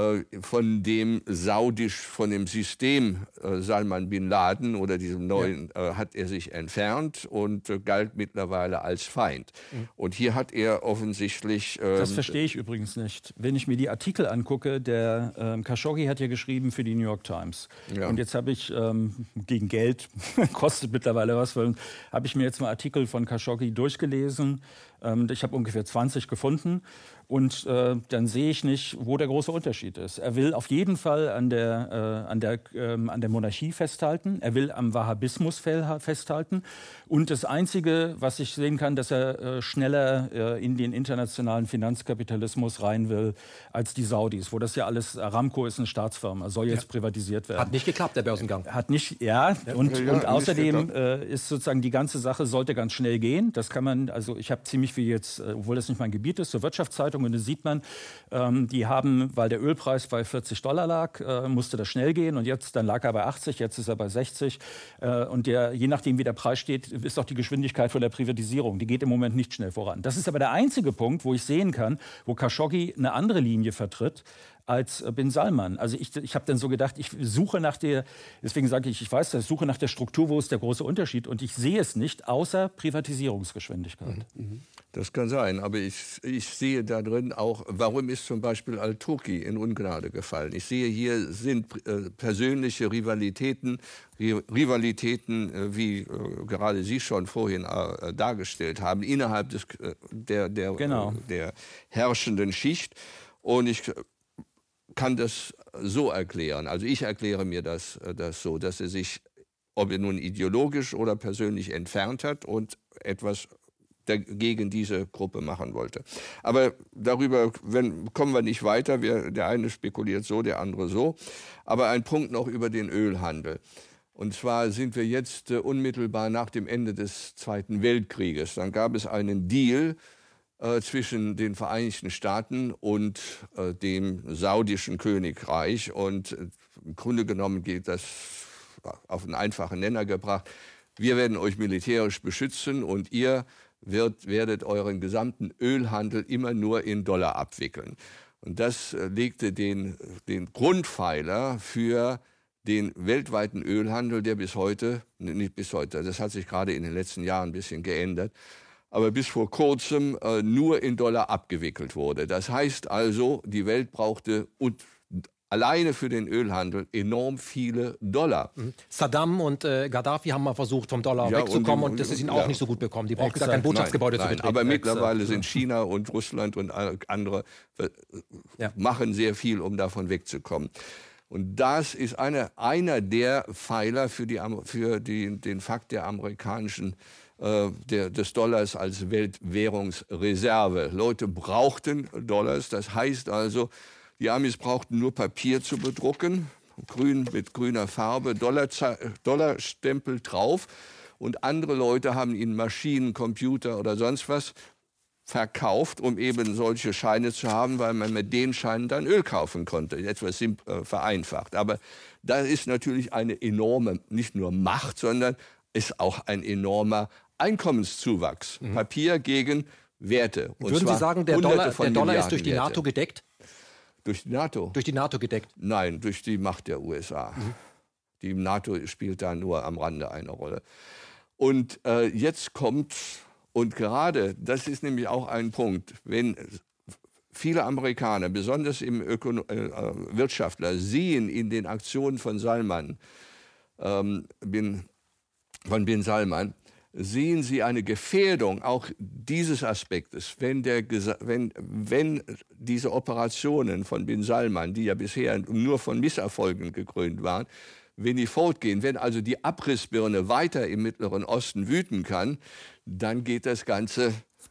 von dem saudisch, von dem System äh, Salman bin Laden oder diesem neuen, ja. äh, hat er sich entfernt und äh, galt mittlerweile als Feind. Mhm. Und hier hat er offensichtlich... Ähm, das verstehe ich übrigens nicht. Wenn ich mir die Artikel angucke, der ähm, Khashoggi hat ja geschrieben für die New York Times. Ja. Und jetzt habe ich ähm, gegen Geld, kostet mittlerweile was, habe ich mir jetzt mal Artikel von Khashoggi durchgelesen. Ähm, ich habe ungefähr zwanzig gefunden. Und äh, dann sehe ich nicht, wo der große Unterschied ist. Er will auf jeden Fall an der, äh, an der, ähm, an der Monarchie festhalten. Er will am Wahhabismus festhalten. Und das Einzige, was ich sehen kann, dass er äh, schneller äh, in den internationalen Finanzkapitalismus rein will als die Saudis, wo das ja alles, Aramco ist eine Staatsfirma, soll jetzt ja. privatisiert werden. Hat nicht geklappt, der Börsengang. Hat nicht, ja. ja. Und, ja, und außerdem äh, ist sozusagen die ganze Sache sollte ganz schnell gehen. Das kann man, also ich habe ziemlich viel jetzt, obwohl das nicht mein Gebiet ist, zur Wirtschaftszeitung. Und da sieht man, ähm, die haben, weil der Ölpreis bei vierzig Dollar lag, äh, musste das schnell gehen. Und jetzt, dann lag er bei achtzig, jetzt ist er bei sechzig. Äh, und der, je nachdem, wie der Preis steht, ist auch die Geschwindigkeit von der Privatisierung. Die geht im Moment nicht schnell voran. Das ist aber der einzige Punkt, wo ich sehen kann, wo Khashoggi eine andere Linie vertritt als Bin Salman. Also ich, ich habe dann so gedacht, ich suche nach der, deswegen sage ich, ich weiß das, suche nach der Struktur, wo ist der große Unterschied. Und ich sehe es nicht, außer Privatisierungsgeschwindigkeit. Mhm. Das kann sein, aber ich, ich sehe da drin auch, warum ist zum Beispiel Al-Turki in Ungnade gefallen. Ich sehe, hier sind äh, persönliche Rivalitäten, Rivalitäten, äh, wie äh, gerade Sie schon vorhin äh, dargestellt haben, innerhalb des, äh, der, der, genau. äh, der herrschenden Schicht. Und ich kann das so erklären, also ich erkläre mir das, das so, dass er sich, ob er nun ideologisch oder persönlich entfernt hat und etwas gegen diese Gruppe machen wollte. Aber darüber wenn, kommen wir nicht weiter. Wir, der eine spekuliert so, der andere so. Aber ein Punkt noch über den Ölhandel. Und zwar sind wir jetzt äh, unmittelbar nach dem Ende des Zweiten Weltkrieges. Dann gab es einen Deal äh, zwischen den Vereinigten Staaten und äh, dem saudischen Königreich. Und äh, im Grunde genommen geht das auf einen einfachen Nenner gebracht. Wir werden euch militärisch beschützen und ihr Wird, werdet euren gesamten Ölhandel immer nur in Dollar abwickeln. Und das äh, legte den, den Grundpfeiler für den weltweiten Ölhandel, der bis heute, nicht bis heute, das hat sich gerade in den letzten Jahren ein bisschen geändert, aber bis vor kurzem äh, nur in Dollar abgewickelt wurde. Das heißt also, die Welt brauchte und alleine für den Ölhandel enorm viele Dollar. Mhm. Saddam und äh, Gaddafi haben mal versucht, vom Dollar ja, wegzukommen und, und das ist ihnen auch ja. nicht so gut bekommen. Die brauchten gar kein Botschaftsgebäude nein, zu betreten. Aber mittlerweile sind China und Russland und andere äh, ja. machen sehr viel, um davon wegzukommen. Und das ist eine, einer der Pfeiler für, die, für die, den Fakt der amerikanischen äh, der, des Dollars als Weltwährungsreserve. Leute brauchten Dollars, das heißt also, die Amis brauchten nur Papier zu bedrucken, grün mit grüner Farbe, Dollar, Dollarstempel drauf. Und andere Leute haben ihnen Maschinen, Computer oder sonst was verkauft, um eben solche Scheine zu haben, weil man mit den Scheinen dann Öl kaufen konnte. Etwas äh, vereinfacht. Aber da ist natürlich eine enorme, nicht nur Macht, sondern ist auch ein enormer Einkommenszuwachs. Mhm. Papier gegen Werte. Und Würden Sie sagen, der Dollar, der Dollar ist durch die Werte. NATO gedeckt? Durch die NATO? Durch die NATO gedeckt? Nein, durch die Macht der U S A. Mhm. Die NATO spielt da nur am Rande eine Rolle. Und äh, jetzt kommt, und gerade, das ist nämlich auch ein Punkt, wenn viele Amerikaner, besonders im Ökono äh, Wirtschaftler, sehen in den Aktionen von Salman, ähm, bin, von bin Salman, sehen sie eine Gefährdung auch dieses Aspektes, wenn, der, wenn, wenn diese Operationen von bin Salman, die ja bisher nur von Misserfolgen gekrönt waren, wenn die fortgehen, wenn also die Abrissbirne weiter im Mittleren Osten wüten kann, dann geht das ganze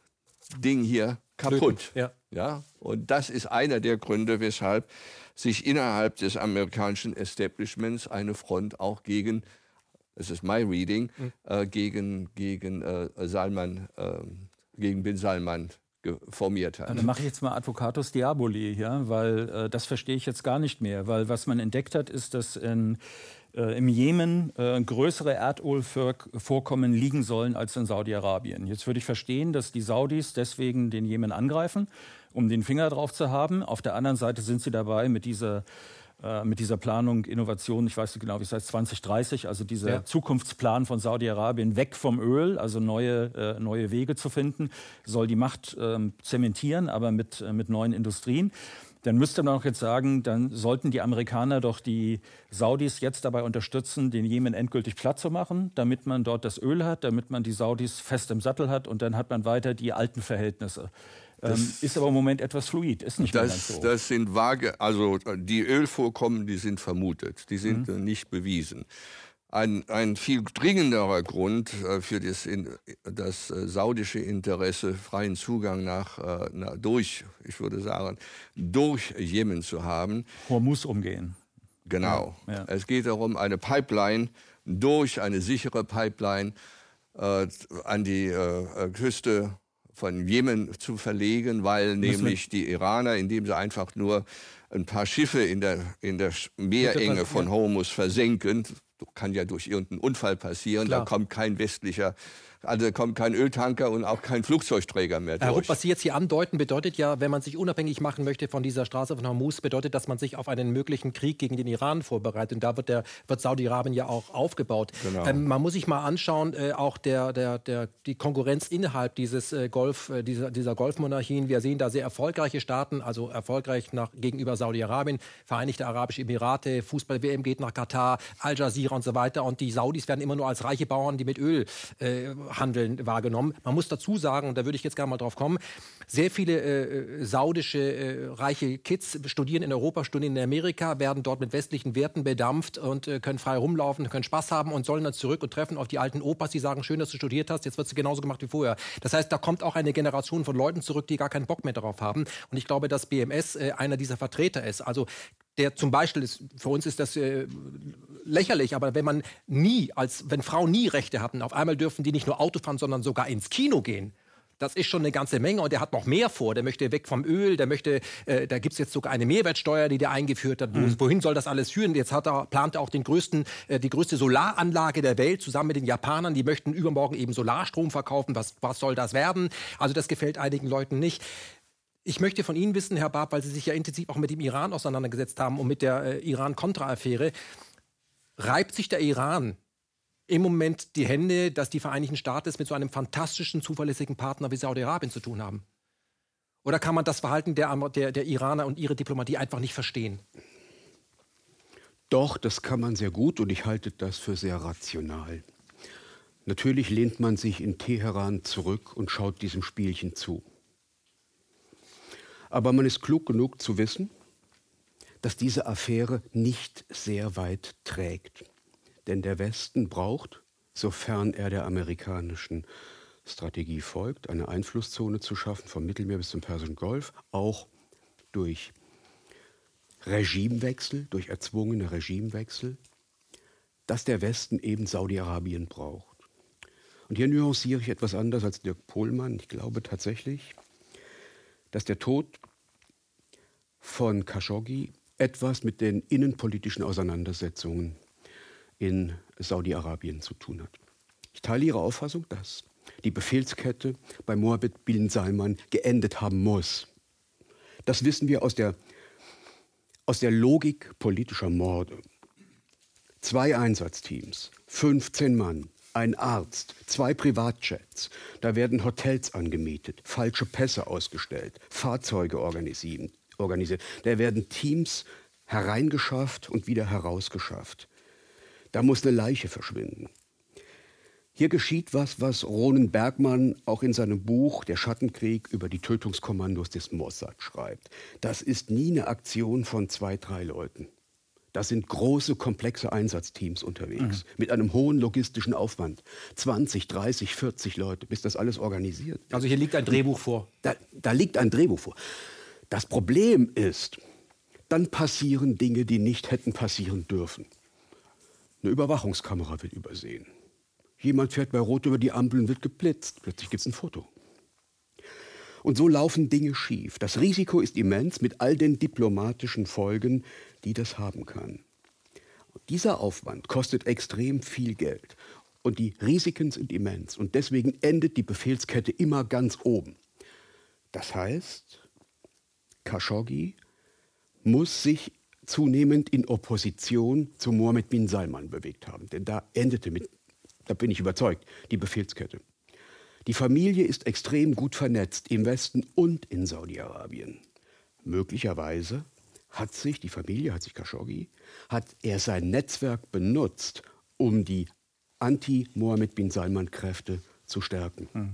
Ding hier kaputt. Ja. Ja? Und das ist einer der Gründe, weshalb sich innerhalb des amerikanischen Establishments eine Front auch gegen, das ist my reading, mhm. äh, gegen, gegen äh, Salman, äh, gegen bin Salman formiert hat. Dann mache ich jetzt mal Advocatus Diaboli, ja, weil äh, das verstehe ich jetzt gar nicht mehr, weil was man entdeckt hat, ist, dass in, äh, im Jemen äh, größere Erdölvorkommen liegen sollen als in Saudi-Arabien. Jetzt würde ich verstehen, dass die Saudis deswegen den Jemen angreifen, um den Finger drauf zu haben. Auf der anderen Seite sind sie dabei mit dieser mit dieser Planung, Innovation, ich weiß nicht genau, wie es heißt, zwanzig dreißig, also dieser ja. Zukunftsplan von Saudi-Arabien weg vom Öl, also neue, äh, neue Wege zu finden, soll die Macht äh, zementieren, aber mit, äh, mit neuen Industrien. Dann müsste man auch jetzt sagen, dann sollten die Amerikaner doch die Saudis jetzt dabei unterstützen, den Jemen endgültig platt zu machen, damit man dort das Öl hat, damit man die Saudis fest im Sattel hat und dann hat man weiter die alten Verhältnisse. Das ähm, ist aber im Moment etwas fluid, ist nicht das, mehr ganz so. Das sind vage, also die Ölvorkommen, die sind vermutet, die sind mhm. nicht bewiesen. Ein, ein viel dringenderer Grund äh, für das, in, das äh, saudische Interesse, freien Zugang nach, äh, nach, durch, ich würde sagen, durch Jemen zu haben. Hormuz umgehen. Genau. Ja, ja. Es geht darum, eine Pipeline, durch eine sichere Pipeline äh, an die äh, Küste von Jemen zu verlegen, weil nämlich die Iraner, indem sie einfach nur ein paar Schiffe in der, in der Meerenge von Hormuz versenken, kann ja durch irgendeinen Unfall passieren, Klar. da kommt kein westlicher, also kommt kein Öltanker und auch kein Flugzeugträger mehr durch. Herr Rupp, was Sie jetzt hier andeuten, bedeutet ja, wenn man sich unabhängig machen möchte von dieser Straße von Hormuz, bedeutet, dass man sich auf einen möglichen Krieg gegen den Iran vorbereitet. Und da wird, der, wird Saudi-Arabien ja auch aufgebaut. Genau. Ähm, man muss sich mal anschauen, äh, auch der, der, der, die Konkurrenz innerhalb dieses äh, Golf, äh, dieser, dieser Golfmonarchien. Wir sehen da sehr erfolgreiche Staaten, also erfolgreich nach, gegenüber Saudi-Arabien, Vereinigte Arabische Emirate, Fußball-W M geht nach Katar, Al Jazeera und so weiter. Und die Saudis werden immer nur als reiche Bauern, die mit Öl äh, handeln, wahrgenommen. Man muss dazu sagen, und da würde ich jetzt gerne mal drauf kommen, sehr viele äh, saudische äh, reiche Kids studieren in Europa, studieren in Amerika, werden dort mit westlichen Werten bedampft und äh, können frei rumlaufen, können Spaß haben und sollen dann zurück und treffen auf die alten Opas, die sagen, schön, dass du studiert hast, jetzt wird es genauso gemacht wie vorher. Das heißt, da kommt auch eine Generation von Leuten zurück, die gar keinen Bock mehr darauf haben. Und ich glaube, dass B M S äh, einer dieser Vertreter ist. Also der zum Beispiel ist, für uns ist das äh, lächerlich, aber wenn man nie, als wenn Frauen nie Rechte hatten, auf einmal dürfen die nicht nur Auto fahren, sondern sogar ins Kino gehen. Das ist schon eine ganze Menge und der hat noch mehr vor. Der möchte weg vom Öl, der möchte, äh, da gibt es jetzt sogar eine Mehrwertsteuer, die der eingeführt hat. Mhm. Wohin soll das alles führen? Jetzt hat er, plant er auch den größten, äh, die größte Solaranlage der Welt zusammen mit den Japanern. Die möchten übermorgen eben Solarstrom verkaufen. Was, was soll das werden? Also das gefällt einigen Leuten nicht. Ich möchte von Ihnen wissen, Herr Barb, weil Sie sich ja intensiv auch mit dem Iran auseinandergesetzt haben und mit der äh, Iran-Contra-Affäre, reibt sich der Iran im Moment die Hände, dass die Vereinigten Staaten es mit so einem fantastischen, zuverlässigen Partner wie Saudi-Arabien zu tun haben? Oder kann man das Verhalten der, der, der Iraner und ihre Diplomatie einfach nicht verstehen? Doch, das kann man sehr gut und ich halte das für sehr rational. Natürlich lehnt man sich in Teheran zurück und schaut diesem Spielchen zu. Aber man ist klug genug zu wissen, dass diese Affäre nicht sehr weit trägt. Denn der Westen braucht, sofern er der amerikanischen Strategie folgt, eine Einflusszone zu schaffen, vom Mittelmeer bis zum Persischen Golf, auch durch Regimewechsel, durch erzwungene Regimewechsel, dass der Westen eben Saudi-Arabien braucht. Und hier nuanciere ich etwas anders als Dirk Pohlmann. Ich glaube tatsächlich, dass der Tod von Khashoggi etwas mit den innenpolitischen Auseinandersetzungen in Saudi-Arabien zu tun hat. Ich teile Ihre Auffassung, dass die Befehlskette bei Mohammed bin Salman geendet haben muss. Das wissen wir aus der, aus der Logik politischer Morde. Zwei Einsatzteams, fünfzehn Mann, ein Arzt, zwei Privatjets. Da werden Hotels angemietet, falsche Pässe ausgestellt, Fahrzeuge organisiert. organisiert. Da werden Teams hereingeschafft und wieder herausgeschafft. Da muss eine Leiche verschwinden. Hier geschieht was, was Ronen Bergmann auch in seinem Buch Der Schattenkrieg über die Tötungskommandos des Mossad schreibt. Das ist nie eine Aktion von zwei, drei Leuten. Das sind große, komplexe Einsatzteams unterwegs, mhm. mit einem hohen logistischen Aufwand. zwanzig, dreißig, vierzig Leute, bis das alles organisiert ist. Also hier liegt ein Drehbuch vor. Da, da liegt ein Drehbuch vor. Das Problem ist, dann passieren Dinge, die nicht hätten passieren dürfen. Eine Überwachungskamera wird übersehen. Jemand fährt bei Rot über die Ampel und wird geblitzt. Plötzlich gibt es ein Foto. Und so laufen Dinge schief. Das Risiko ist immens mit all den diplomatischen Folgen, die das haben kann. Und dieser Aufwand kostet extrem viel Geld. Und die Risiken sind immens. Und deswegen endet die Befehlskette immer ganz oben. Das heißt, Khashoggi muss sich zunehmend in Opposition zu Mohammed bin Salman bewegt haben. Denn da endete, mit, da bin ich überzeugt, die Befehlskette. Die Familie ist extrem gut vernetzt im Westen und in Saudi-Arabien. Möglicherweise hat sich die Familie, hat sich Khashoggi, hat er sein Netzwerk benutzt, um die Anti-Mohammed bin Salman-Kräfte zu stärken. Hm.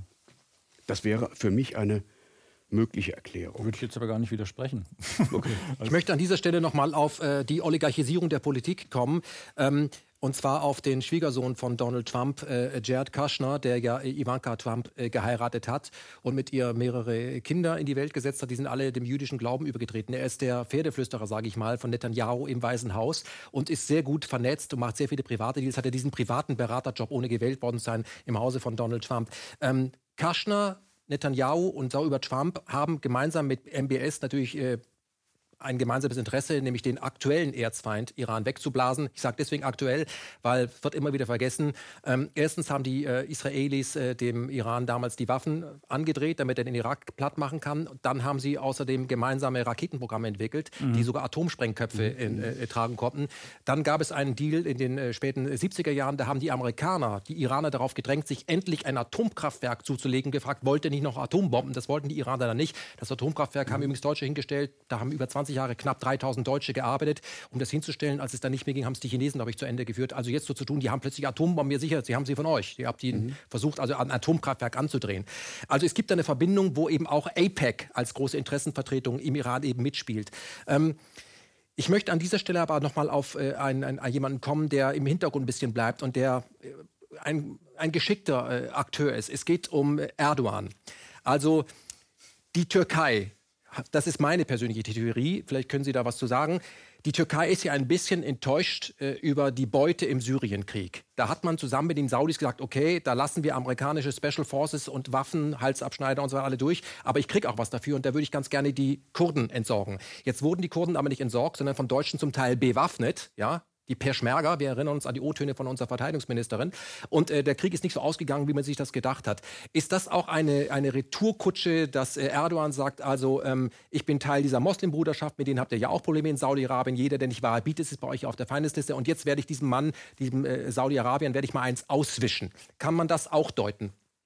Das wäre für mich eine mögliche Erklärung. Würde ich jetzt aber gar nicht widersprechen. Okay. Ich möchte an dieser Stelle noch mal auf äh, die Oligarchisierung der Politik kommen. Ähm, Und zwar auf den Schwiegersohn von Donald Trump, äh, Jared Kushner, der ja Ivanka Trump äh, geheiratet hat und mit ihr mehrere Kinder in die Welt gesetzt hat. Die sind alle dem jüdischen Glauben übergetreten. Er ist der Pferdeflüsterer, sage ich mal, von Netanyahu im Weißen Haus und ist sehr gut vernetzt und macht sehr viele private Deals. Hat er diesen privaten Beraterjob, ohne gewählt worden zu sein, im Hause von Donald Trump. Ähm, Kushner, Netanyahu und auch über Trump haben gemeinsam mit M B S natürlich äh, ein gemeinsames Interesse, nämlich den aktuellen Erzfeind Iran wegzublasen. Ich sage deswegen aktuell, weil wird immer wieder vergessen. Ähm, erstens haben die äh, Israelis äh, dem Iran damals die Waffen angedreht, damit er den Irak platt machen kann. Dann haben sie außerdem gemeinsame Raketenprogramme entwickelt, mhm. die sogar Atomsprengköpfe mhm. in, äh, tragen konnten. Dann gab es einen Deal in den äh, späten siebziger Jahren, da haben die Amerikaner, die Iraner darauf gedrängt, sich endlich ein Atomkraftwerk zuzulegen, gefragt, wollt ihr nicht noch Atombomben? Das wollten die Iraner dann nicht. Das Atomkraftwerk mhm. haben übrigens Deutsche hingestellt, da haben über zwanzig Jahre knapp dreitausend Deutsche gearbeitet, um das hinzustellen. Als es dann nicht mehr ging, haben es die Chinesen, glaube ich, zu Ende geführt. Also jetzt so zu tun, die haben plötzlich Atombomben, mir sicher, sie haben sie von euch. Ihr habt die mhm. versucht, also ein Atomkraftwerk anzudrehen. Also es gibt eine Verbindung, wo eben auch AIPAC als große Interessenvertretung im Iran eben mitspielt. Ähm, ich möchte an dieser Stelle aber nochmal auf äh, einen, einen, jemanden kommen, der im Hintergrund ein bisschen bleibt und der äh, ein, ein geschickter äh, Akteur ist. Es geht um Erdogan. Also die Türkei, das ist meine persönliche Theorie, vielleicht können Sie da was zu sagen. Die Türkei ist ja ein bisschen enttäuscht äh, über die Beute im Syrienkrieg. Da hat man zusammen mit den Saudis gesagt, okay, da lassen wir amerikanische Special Forces und Waffen, Halsabschneider und so weiter alle durch, aber ich kriege auch was dafür und da würde ich ganz gerne die Kurden entsorgen. Jetzt wurden die Kurden aber nicht entsorgt, sondern von Deutschen zum Teil bewaffnet, ja. Die Peschmerga, wir erinnern uns an die O-Töne von unserer Verteidigungsministerin. Und äh, der Krieg ist nicht so ausgegangen, wie man sich das gedacht hat. Ist das auch eine, eine Retourkutsche, dass äh, Erdogan sagt, also ähm, ich bin Teil dieser Moslembruderschaft, mit denen habt ihr ja auch Probleme in Saudi-Arabien. Jeder, der nicht Wahhabit ist, ist bei euch auf der Feindesliste. Und jetzt werde ich diesem Mann, diesem äh, Saudi-Arabien, werde ich mal eins auswischen. Kann man das auch deuten?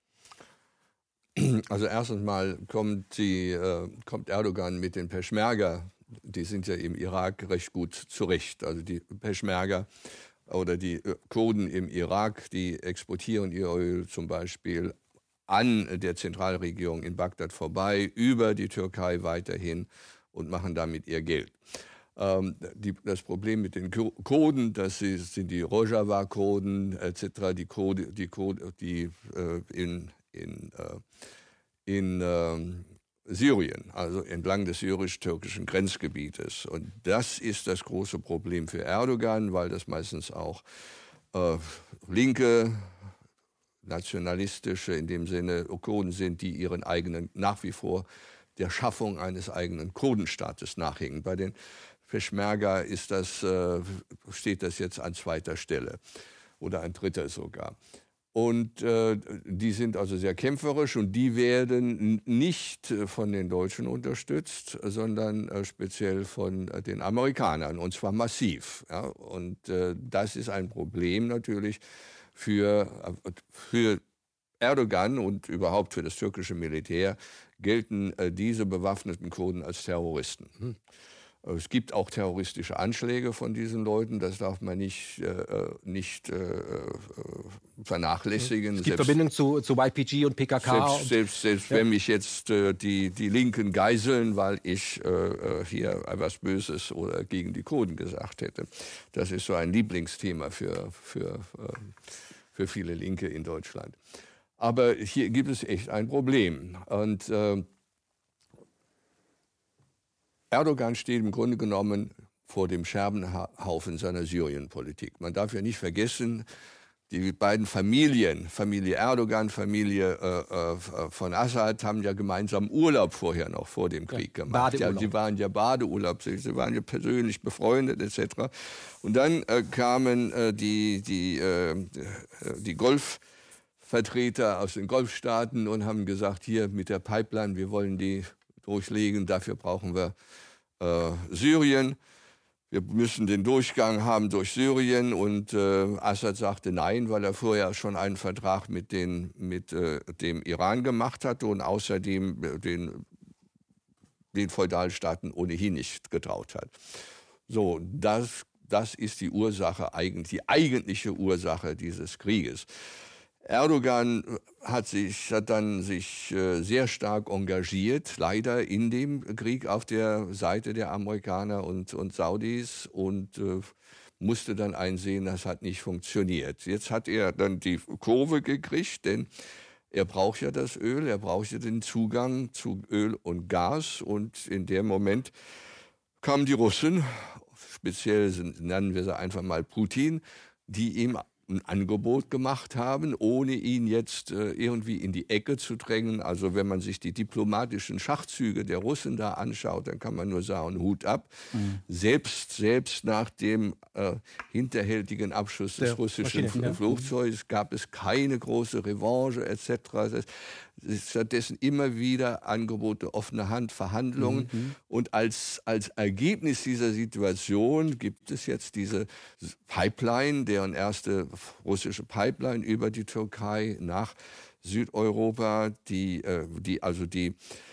Also erstens mal kommt, die, äh, kommt Erdogan mit den Peschmerga. Die sind ja im Irak recht gut zurecht. Also die Peschmerga oder die Kurden im Irak, die exportieren ihr Öl zum Beispiel an der Zentralregierung in Bagdad vorbei, über die Türkei weiterhin und machen damit ihr Geld. Ähm, die, das Problem mit den Kurden, das ist, sind die Rojava-Kurden et cetera, die Kurden, die, Kurden, die äh, in, in, äh, in äh, Syrien, also entlang des syrisch-türkischen Grenzgebietes. Und das ist das große Problem für Erdogan, weil das meistens auch äh, linke, nationalistische, in dem Sinne Kurden sind, die ihren eigenen, nach wie vor der Schaffung eines eigenen Kurdenstaates nachhängen. Bei den Peschmerga ist das, äh, steht das jetzt an zweiter Stelle oder an dritter sogar. Und äh, die sind also sehr kämpferisch und die werden nicht von den Deutschen unterstützt, sondern äh, speziell von äh, den Amerikanern, und zwar massiv. Ja? Und äh, das ist ein Problem natürlich für, äh, für Erdogan und überhaupt für das türkische Militär, gelten äh, diese bewaffneten Kurden als Terroristen. Hm. Es gibt auch terroristische Anschläge von diesen Leuten, das darf man nicht, äh, nicht äh, vernachlässigen. Es gibt Verbindungen zu, zu Y P G und P K K. Selbst, selbst, selbst ja. wenn mich jetzt äh, die, die Linken geiseln, weil ich äh, hier etwas Böses oder gegen die Kurden gesagt hätte. Das ist so ein Lieblingsthema für, für, äh, für viele Linke in Deutschland. Aber hier gibt es echt ein Problem. Und äh, Erdogan steht im Grunde genommen vor dem Scherbenhaufen seiner Syrienpolitik. Man darf ja nicht vergessen, die beiden Familien, Familie Erdogan, Familie äh, äh, von Assad, haben ja gemeinsam Urlaub vorher noch, vor dem Krieg ja, gemacht. Ja, sie waren ja Badeurlaub, sie waren ja persönlich befreundet et cetera. Und dann äh, kamen äh, die, die, äh, die Golfvertreter aus den Golfstaaten und haben gesagt, hier mit der Pipeline, wir wollen die durchlegen, dafür brauchen wir äh, Syrien. Wir müssen den Durchgang haben durch Syrien. Und äh, Assad sagte nein, weil er vorher schon einen Vertrag mit, den, mit äh, dem Iran gemacht hatte und außerdem den, den Feudalstaaten ohnehin nicht getraut hat. So, das, das ist die Ursache, die eigentliche Ursache dieses Krieges. Erdogan hat sich hat dann sich äh, sehr stark engagiert, leider in dem Krieg auf der Seite der Amerikaner und, und Saudis und äh, musste dann einsehen, das hat nicht funktioniert. Jetzt hat er dann die Kurve gekriegt, denn er braucht ja das Öl, er braucht ja den Zugang zu Öl und Gas, und in dem Moment kamen die Russen, speziell nennen wir sie einfach mal Putin, die ihm ein Angebot gemacht haben, ohne ihn jetzt äh, irgendwie in die Ecke zu drängen. Also wenn man sich die diplomatischen Schachzüge der Russen da anschaut, dann kann man nur sagen, Hut ab. Mhm. Selbst, selbst nach dem äh, hinterhältigen Abschuss des der russischen F- ja. Flugzeugs gab es keine große Revanche et cetera. Es ist stattdessen immer wieder Angebote, offene Hand, Verhandlungen. Mhm. Und als, als Ergebnis dieser Situation gibt es jetzt diese Pipeline, deren erste russische Pipeline über die Türkei nach Südeuropa, die, äh, die also die,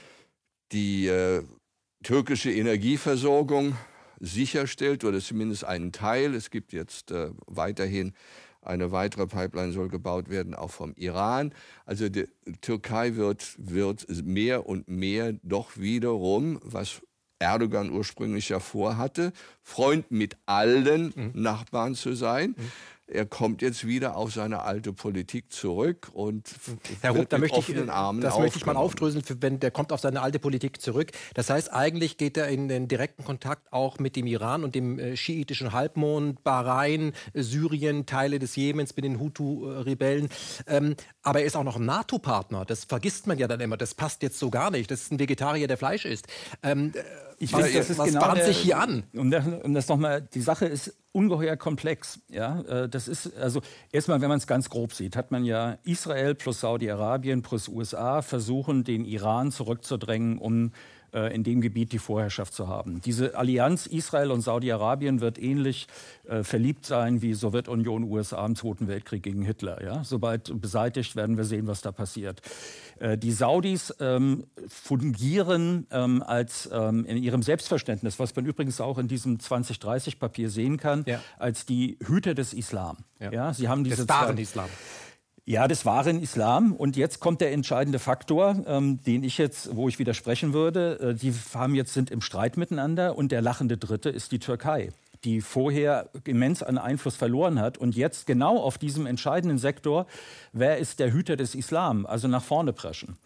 die äh, türkische Energieversorgung sicherstellt oder zumindest einen Teil. Es gibt jetzt äh, weiterhin eine weitere Pipeline soll gebaut werden, auch vom Iran. Also die Türkei wird, wird mehr und mehr doch wiederum, was Erdogan ursprünglich ja vorhatte, Freund mit allen mhm. Nachbarn zu sein. Mhm. Er kommt jetzt wieder auf seine alte Politik zurück und Herr Rupp, da mit möchte ich, offenen Armen das möchte ich mal aufdröseln, wenn der kommt auf seine alte Politik zurück. Das heißt, eigentlich geht er in den direkten Kontakt auch mit dem Iran und dem äh, schiitischen Halbmond, Bahrain, äh, Syrien, Teile des Jemens mit den Hutu-Rebellen. Ähm, aber er ist auch noch ein NATO-Partner. Das vergisst man ja dann immer. Das passt jetzt so gar nicht. Das ist ein Vegetarier, der Fleisch isst. Ähm, ich was finde, das ist was genau bahnt der, sich hier an? Um das, um das noch mal, die Sache ist ungeheuer komplex. Ja, das ist also erstmal, wenn man es ganz grob sieht, hat man ja Israel plus Saudi-Arabien plus U S A versuchen, den Iran zurückzudrängen, um äh, in dem Gebiet die Vorherrschaft zu haben. Diese Allianz Israel und Saudi-Arabien wird ähnlich äh, verliebt sein wie Sowjetunion, U S A im Zweiten Weltkrieg gegen Hitler. Ja? Sobald beseitigt, werden wir sehen, was da passiert. Äh, die Saudis ähm, fungieren ähm, als ähm, in ihrem Selbstverständnis, was man übrigens auch in diesem zwanzig dreißig Papier sehen kann, ja. als die Hüter des Islam. Ja. Ja? Sie haben diese des wahren Islam. Ja, des wahren Islam. Und jetzt kommt der entscheidende Faktor, ähm, den ich jetzt, wo ich widersprechen würde. Äh, die haben jetzt, sind im Streit miteinander und der lachende Dritte ist die Türkei, die vorher immens an Einfluss verloren hat und jetzt genau auf diesem entscheidenden Sektor, wer ist der Hüter des Islam, also nach vorne preschen.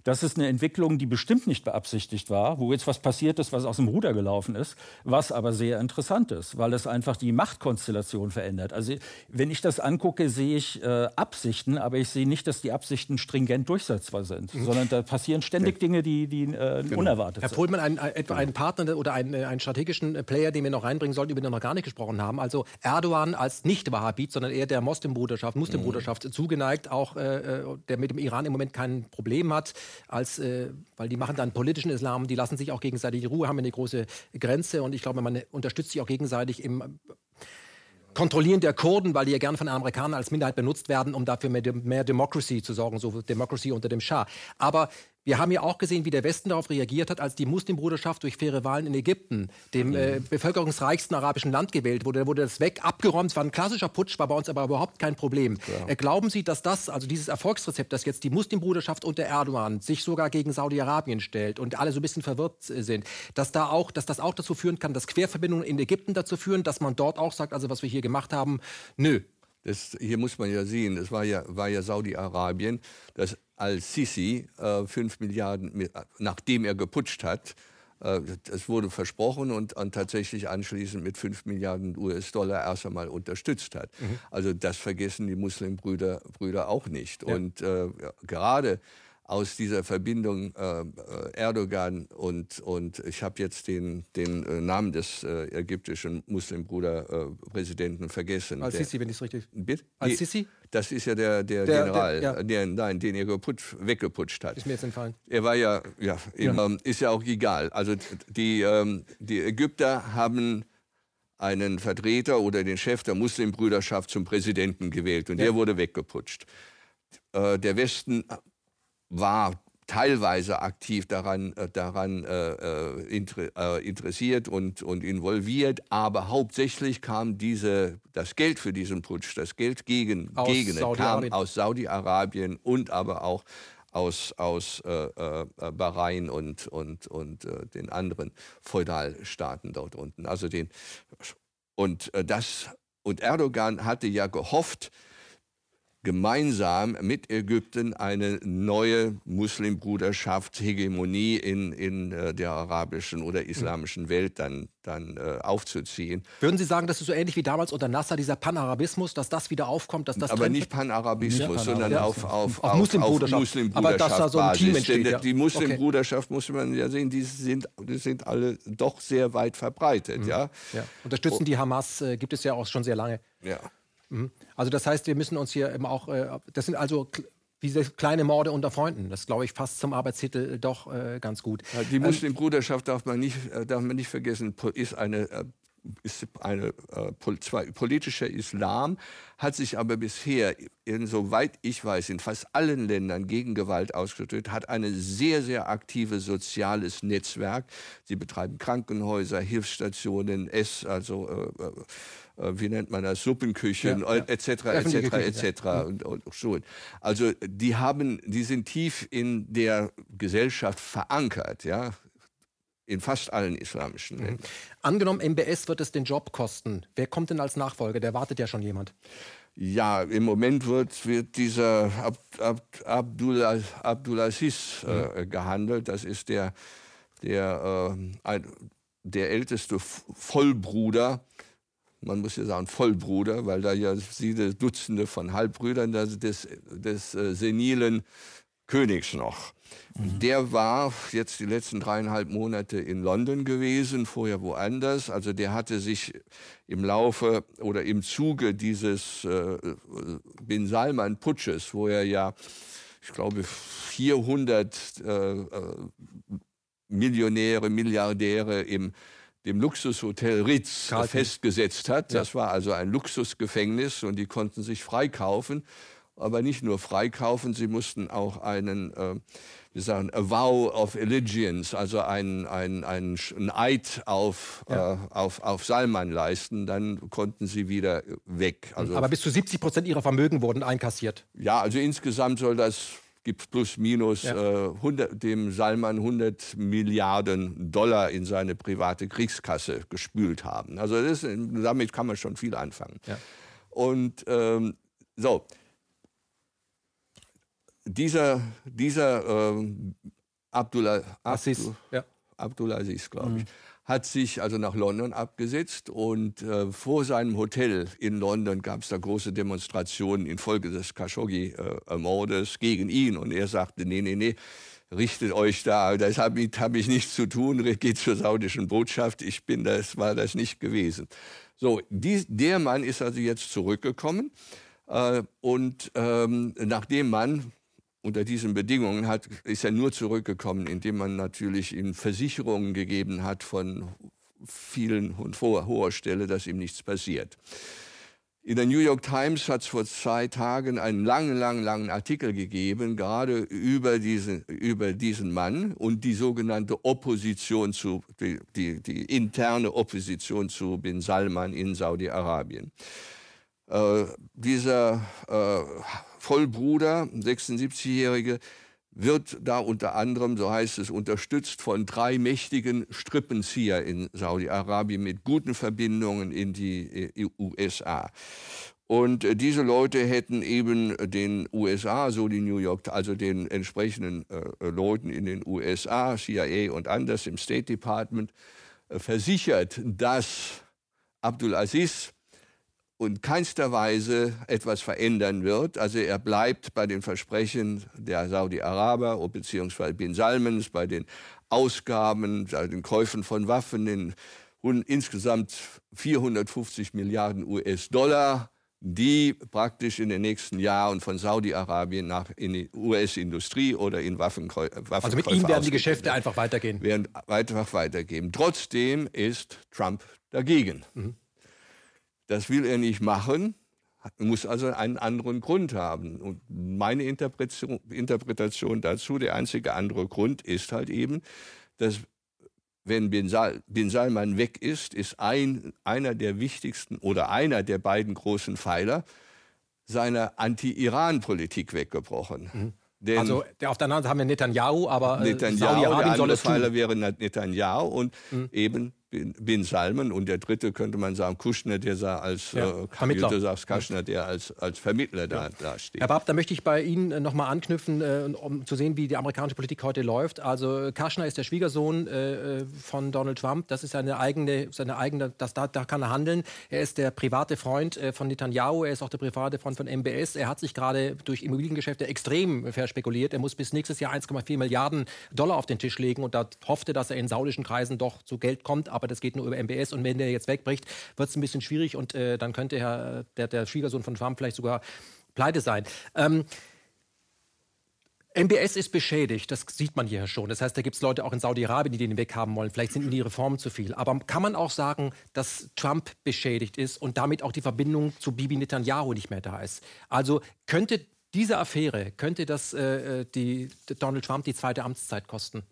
Das ist eine Entwicklung, die bestimmt nicht beabsichtigt war, wo jetzt was passiert ist, was aus dem Ruder gelaufen ist, was aber sehr interessant ist, weil es einfach die Machtkonstellation verändert. Also wenn ich das angucke, sehe ich äh, Absichten, aber ich sehe nicht, dass die Absichten stringent durchsetzbar sind, mhm. sondern da passieren ständig Dinge, die, die äh, genau. unerwartet Herr sind. Herr Pohlmann, ein, ein, etwa einen Partner oder einen, einen strategischen Player, den wir noch reinbringen sollten, über den wir noch gar nicht gesprochen haben. Also Erdogan als nicht Wahhabit, sondern eher der Moslembruderschaft, Muslimbruderschaft mhm. zugeneigt, auch äh, der mit dem Iran im Moment kein Problem hat, als, äh, weil die machen dann politischen Islam, die lassen sich auch gegenseitig die Ruhe, haben eine große Grenze und ich glaube, man unterstützt sich auch gegenseitig im Kontrollieren der Kurden, weil die ja gern von den Amerikanern als Minderheit benutzt werden, um dafür mehr, mehr Democracy zu sorgen, so Democracy unter dem Schah. Aber wir haben ja auch gesehen, wie der Westen darauf reagiert hat, als die Muslimbruderschaft durch faire Wahlen in Ägypten, dem mhm. äh, bevölkerungsreichsten arabischen Land, gewählt wurde. Da wurde das weg, abgeräumt. Es war ein klassischer Putsch, war bei uns aber überhaupt kein Problem. Ja. Äh, glauben Sie, dass das, also dieses Erfolgsrezept, dass jetzt die Muslimbruderschaft unter Erdogan sich sogar gegen Saudi-Arabien stellt und alle so ein bisschen verwirrt äh, sind, dass, da auch, dass das auch dazu führen kann, dass Querverbindungen in Ägypten dazu führen, dass man dort auch sagt, also was wir hier gemacht haben, nö. Das, hier muss man ja sehen, es war ja, war ja Saudi-Arabien, das Al-Sisi äh, fünf Milliarden, nachdem er geputscht hat, äh, es wurde versprochen und, und tatsächlich anschließend mit fünf Milliarden U S-Dollar erst einmal unterstützt hat. Mhm. Also das vergessen die Muslimbrüder Brüder auch nicht. Ja. Und äh, ja, gerade aus dieser Verbindung äh, Erdogan und, und ich habe jetzt den, den äh, Namen des äh, ägyptischen Muslimbruder-Präsidenten äh, vergessen. Al-Sisi, wenn ich es richtig... Bitte? Al-Sisi? Das ist ja der, der, der General, der, ja. der, nein, den er geputsch, weggeputscht hat. Ist mir jetzt entfallen. Er war ja, ja, eben, ja. Ähm, ist ja auch egal. Also die, ähm, die Ägypter haben einen Vertreter oder den Chef der Muslimbrüderschaft zum Präsidenten gewählt und ja. der wurde weggeputscht. Äh, der Westen war teilweise aktiv daran, äh, daran äh, inter, äh, interessiert und, und involviert, aber hauptsächlich kam diese, das Geld für diesen Putsch, das Geld gegen, aus gegen Saudi-Arabien. kam aus Saudi-Arabien und aber auch aus, aus äh, äh, Bahrain und, und, und äh, den anderen Feudalstaaten dort unten. Also den, und, äh, das, und Erdogan hatte ja gehofft, gemeinsam mit Ägypten eine neue Muslimbruderschaft, Hegemonie in, in äh, der arabischen oder islamischen Welt dann, dann äh, aufzuziehen. Würden Sie sagen, das ist so ähnlich wie damals unter Nasser, dieser Panarabismus, dass das wieder aufkommt? Dass das aber nicht Panarabismus, nicht sondern ja. auf, auf, auf, auf Muslimbruderschaft. Auf Muslimbruderschaft. Aber dass da so ein Team entsteht, Denn ja. die Muslimbruderschaft, okay. muss man ja sehen, die sind, die sind alle doch sehr weit verbreitet. Mhm. Ja? Ja. Unterstützen oh. die Hamas, äh, gibt es ja auch schon sehr lange. Ja. Also das heißt, wir müssen uns hier eben auch, äh, das sind also wie kleine Morde unter Freunden. Das glaube ich fast zum Arbeitstitel doch äh, ganz gut. Ja, die Muslimbruderschaft darf man nicht, äh, darf man nicht vergessen, ist eine äh, ist eine äh, zwar politischer Islam, hat sich aber bisher, soweit ich weiß, in fast allen Ländern gegen Gewalt ausgestellt, hat ein sehr, sehr aktives soziales Netzwerk. Sie betreiben Krankenhäuser, Hilfsstationen, Ess, also äh, äh, wie nennt man das, Suppenküchen, ja, ja. et cetera, et cetera, et cetera. Und, und Schulen. Also die haben, die sind tief in der Gesellschaft verankert, ja. In fast allen islamischen Ländern. Mhm. Angenommen, M B S wird es den Job kosten. Wer kommt denn als Nachfolger? Der wartet ja schon jemand. Ja, im Moment wird, wird dieser Ab, Ab, Abdullah, Abdulaziz äh, gehandelt. Das ist der, der, äh, ein, der älteste Vollbruder. Man muss ja sagen Vollbruder, weil da ja viele Dutzende von Halbbrüdern des, des, des äh, senilen Königs noch. Mhm. Der war jetzt die letzten dreieinhalb Monate in London gewesen, vorher woanders. Also der hatte sich im Laufe oder im Zuge dieses äh, Bin Salman-Putsches, wo er ja, ich glaube, vierhundert äh, äh, Millionäre, Milliardäre im dem Luxushotel Ritz Karten. festgesetzt hat. Das ja. war also ein Luxusgefängnis und die konnten sich freikaufen. Aber nicht nur freikaufen, sie mussten auch einen, äh, wir sagen, a vow of allegiance, also einen, einen, einen, einen Eid auf, ja. äh, auf, auf Salman leisten, dann konnten sie wieder weg. Also, aber bis zu siebzig Prozent ihrer Vermögen wurden einkassiert. Ja, also insgesamt soll das, gibt es plus minus, ja. äh, hundert, dem Salman hundert Milliarden Dollar in seine private Kriegskasse gespült haben. Also das, damit kann man schon viel anfangen. Ja. Und ähm, so, dieser dieser äh, Abdullah, Aziz, Abdul, ja. Abdulaziz, glaube Mhm. ich, hat sich also nach London abgesetzt und äh, vor seinem Hotel in London gab es da große Demonstrationen infolge des Khashoggi-Mordes gegen ihn. Und er sagte, nee, nee, nee, richtet euch da, das habe ich, hab ich nichts zu tun, geht zur saudischen Botschaft, ich bin das, war das nicht gewesen. So, die, der Mann ist also jetzt zurückgekommen äh, und ähm, nachdem man unter diesen Bedingungen hat, ist er nur zurückgekommen, indem man natürlich ihm Versicherungen gegeben hat von vielen und hoher, hoher Stelle, dass ihm nichts passiert. In der New York Times hat es vor zwei Tagen einen langen, langen, langen Artikel gegeben, gerade über diesen, über diesen Mann und die sogenannte Opposition zu, die, die, die interne Opposition zu Bin Salman in Saudi-Arabien. Äh, dieser äh, Vollbruder, sechsundsiebzigjährige, wird da unter anderem, so heißt es, unterstützt von drei mächtigen Strippenzieher in Saudi-Arabien mit guten Verbindungen in die U S A. Und äh, diese Leute hätten eben den U S A, so die New York, also den entsprechenden äh, Leuten in den U S A, C I A und anders im State Department, äh, versichert, dass Abdulaziz und keinster Weise etwas verändern wird. Also er bleibt bei den Versprechen der Saudi-Araber bzw. Bin Salmans, bei den Ausgaben, bei den Käufen von Waffen in insgesamt vierhundertfünfzig Milliarden U S-Dollar, die praktisch in den nächsten Jahren von Saudi-Arabien nach in die U S-Industrie oder in Waffenkäufe. Also mit ihm werden die Geschäfte einfach weitergehen. Werden einfach weitergehen. Trotzdem ist Trump dagegen. Mhm. Das will er nicht machen, muss also einen anderen Grund haben. Und meine Interpretation, Interpretation dazu, der einzige andere Grund ist halt eben, dass wenn Bin, Sal, Bin Salman weg ist, ist ein, einer der wichtigsten oder einer der beiden großen Pfeiler seiner Anti-Iran-Politik weggebrochen. Mhm. Denn also der, auf der anderen Seite haben wir Netanyahu, aber äh, Netanyahu, Saudi-Arabien soll der es tun. andere Pfeiler wäre Netanyahu und mhm. eben Bin, Bin Salman und der dritte könnte man sagen Kushner, der sah als ja, äh, Vermittler. Du sagst Kushner, der als, als Vermittler da, ja. da steht. Herr Bab, da möchte ich bei Ihnen äh, noch mal anknüpfen, äh, um zu sehen, wie die amerikanische Politik heute läuft. Also Kushner ist der Schwiegersohn äh, von Donald Trump. Das ist seine eigene, seine eigene, das, da, da kann er handeln. Er ist der private Freund äh, von Netanyahu. Er ist auch der private Freund von M B S. Er hat sich gerade durch Immobiliengeschäfte extrem verspekuliert. Er muss bis nächstes Jahr eins Komma vier Milliarden Dollar auf den Tisch legen und da hoffte, dass er in saudischen Kreisen doch zu Geld kommt. Aber das geht nur über M B S. Und wenn der jetzt wegbricht, wird es ein bisschen schwierig und äh, dann könnte Herr, der, der Schwiegersohn von Trump vielleicht sogar pleite sein. Ähm, M B S ist beschädigt, das sieht man hier schon. Das heißt, da gibt es Leute auch in Saudi-Arabien, die den weghaben wollen. Vielleicht sind ihnen die Reformen zu viel. Aber kann man auch sagen, dass Trump beschädigt ist und damit auch die Verbindung zu Bibi Netanyahu nicht mehr da ist? Also könnte diese Affäre, könnte das äh, die, Donald Trump die zweite Amtszeit kosten?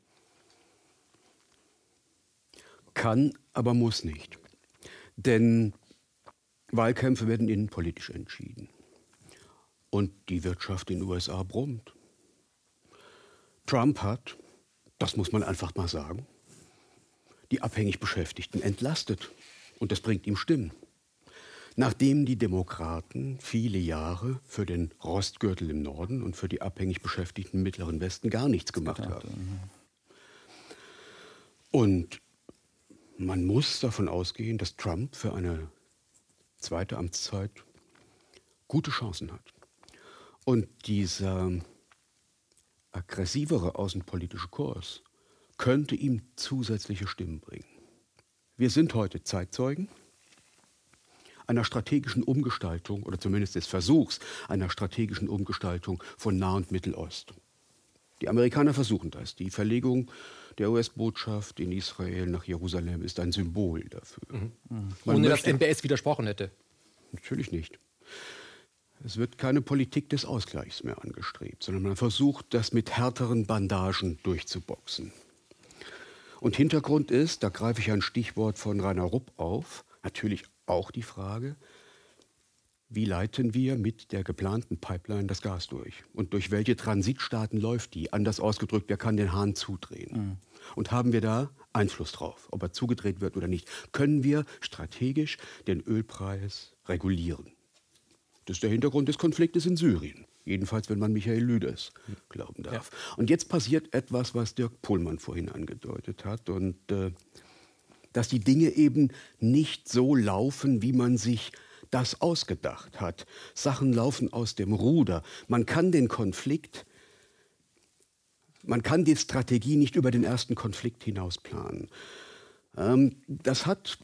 Kann, aber muss nicht. Denn Wahlkämpfe werden innenpolitisch entschieden. Und die Wirtschaft in den U S A brummt. Trump hat, das muss man einfach mal sagen, die abhängig Beschäftigten entlastet. Und das bringt ihm Stimmen. Nachdem die Demokraten viele Jahre für den Rostgürtel im Norden und für die abhängig Beschäftigten im Mittleren Westen gar nichts gemacht haben. Und man muss davon ausgehen, dass Trump für eine zweite Amtszeit gute Chancen hat. Und dieser aggressivere außenpolitische Kurs könnte ihm zusätzliche Stimmen bringen. Wir sind heute Zeitzeugen einer strategischen Umgestaltung oder zumindest des Versuchs einer strategischen Umgestaltung von Nah- und Mittelost. Die Amerikaner versuchen das. Die Verlegung der U S-Botschaft in Israel nach Jerusalem ist ein Symbol dafür. Mhm. Mhm. Ohne dass M B S widersprochen hätte. Natürlich nicht. Es wird keine Politik des Ausgleichs mehr angestrebt, sondern man versucht, das mit härteren Bandagen durchzuboxen. Und Hintergrund ist, da greife ich ein Stichwort von Rainer Rupp auf, natürlich auch die Frage, wie leiten wir mit der geplanten Pipeline das Gas durch? Und durch welche Transitstaaten läuft die? Anders ausgedrückt, wer kann den Hahn zudrehen? Mhm. Und haben wir da Einfluss drauf, ob er zugedreht wird oder nicht? Können wir strategisch den Ölpreis regulieren? Das ist der Hintergrund des Konfliktes in Syrien. Jedenfalls, wenn man Michael Lüders glauben darf. Ja. Und jetzt passiert etwas, was Dirk Pohlmann vorhin angedeutet hat. Und äh, dass die Dinge eben nicht so laufen, wie man sich das ausgedacht hat. Sachen laufen aus dem Ruder. Man kann den Konflikt, man kann die Strategie nicht über den ersten Konflikt hinaus planen. Ähm, das hat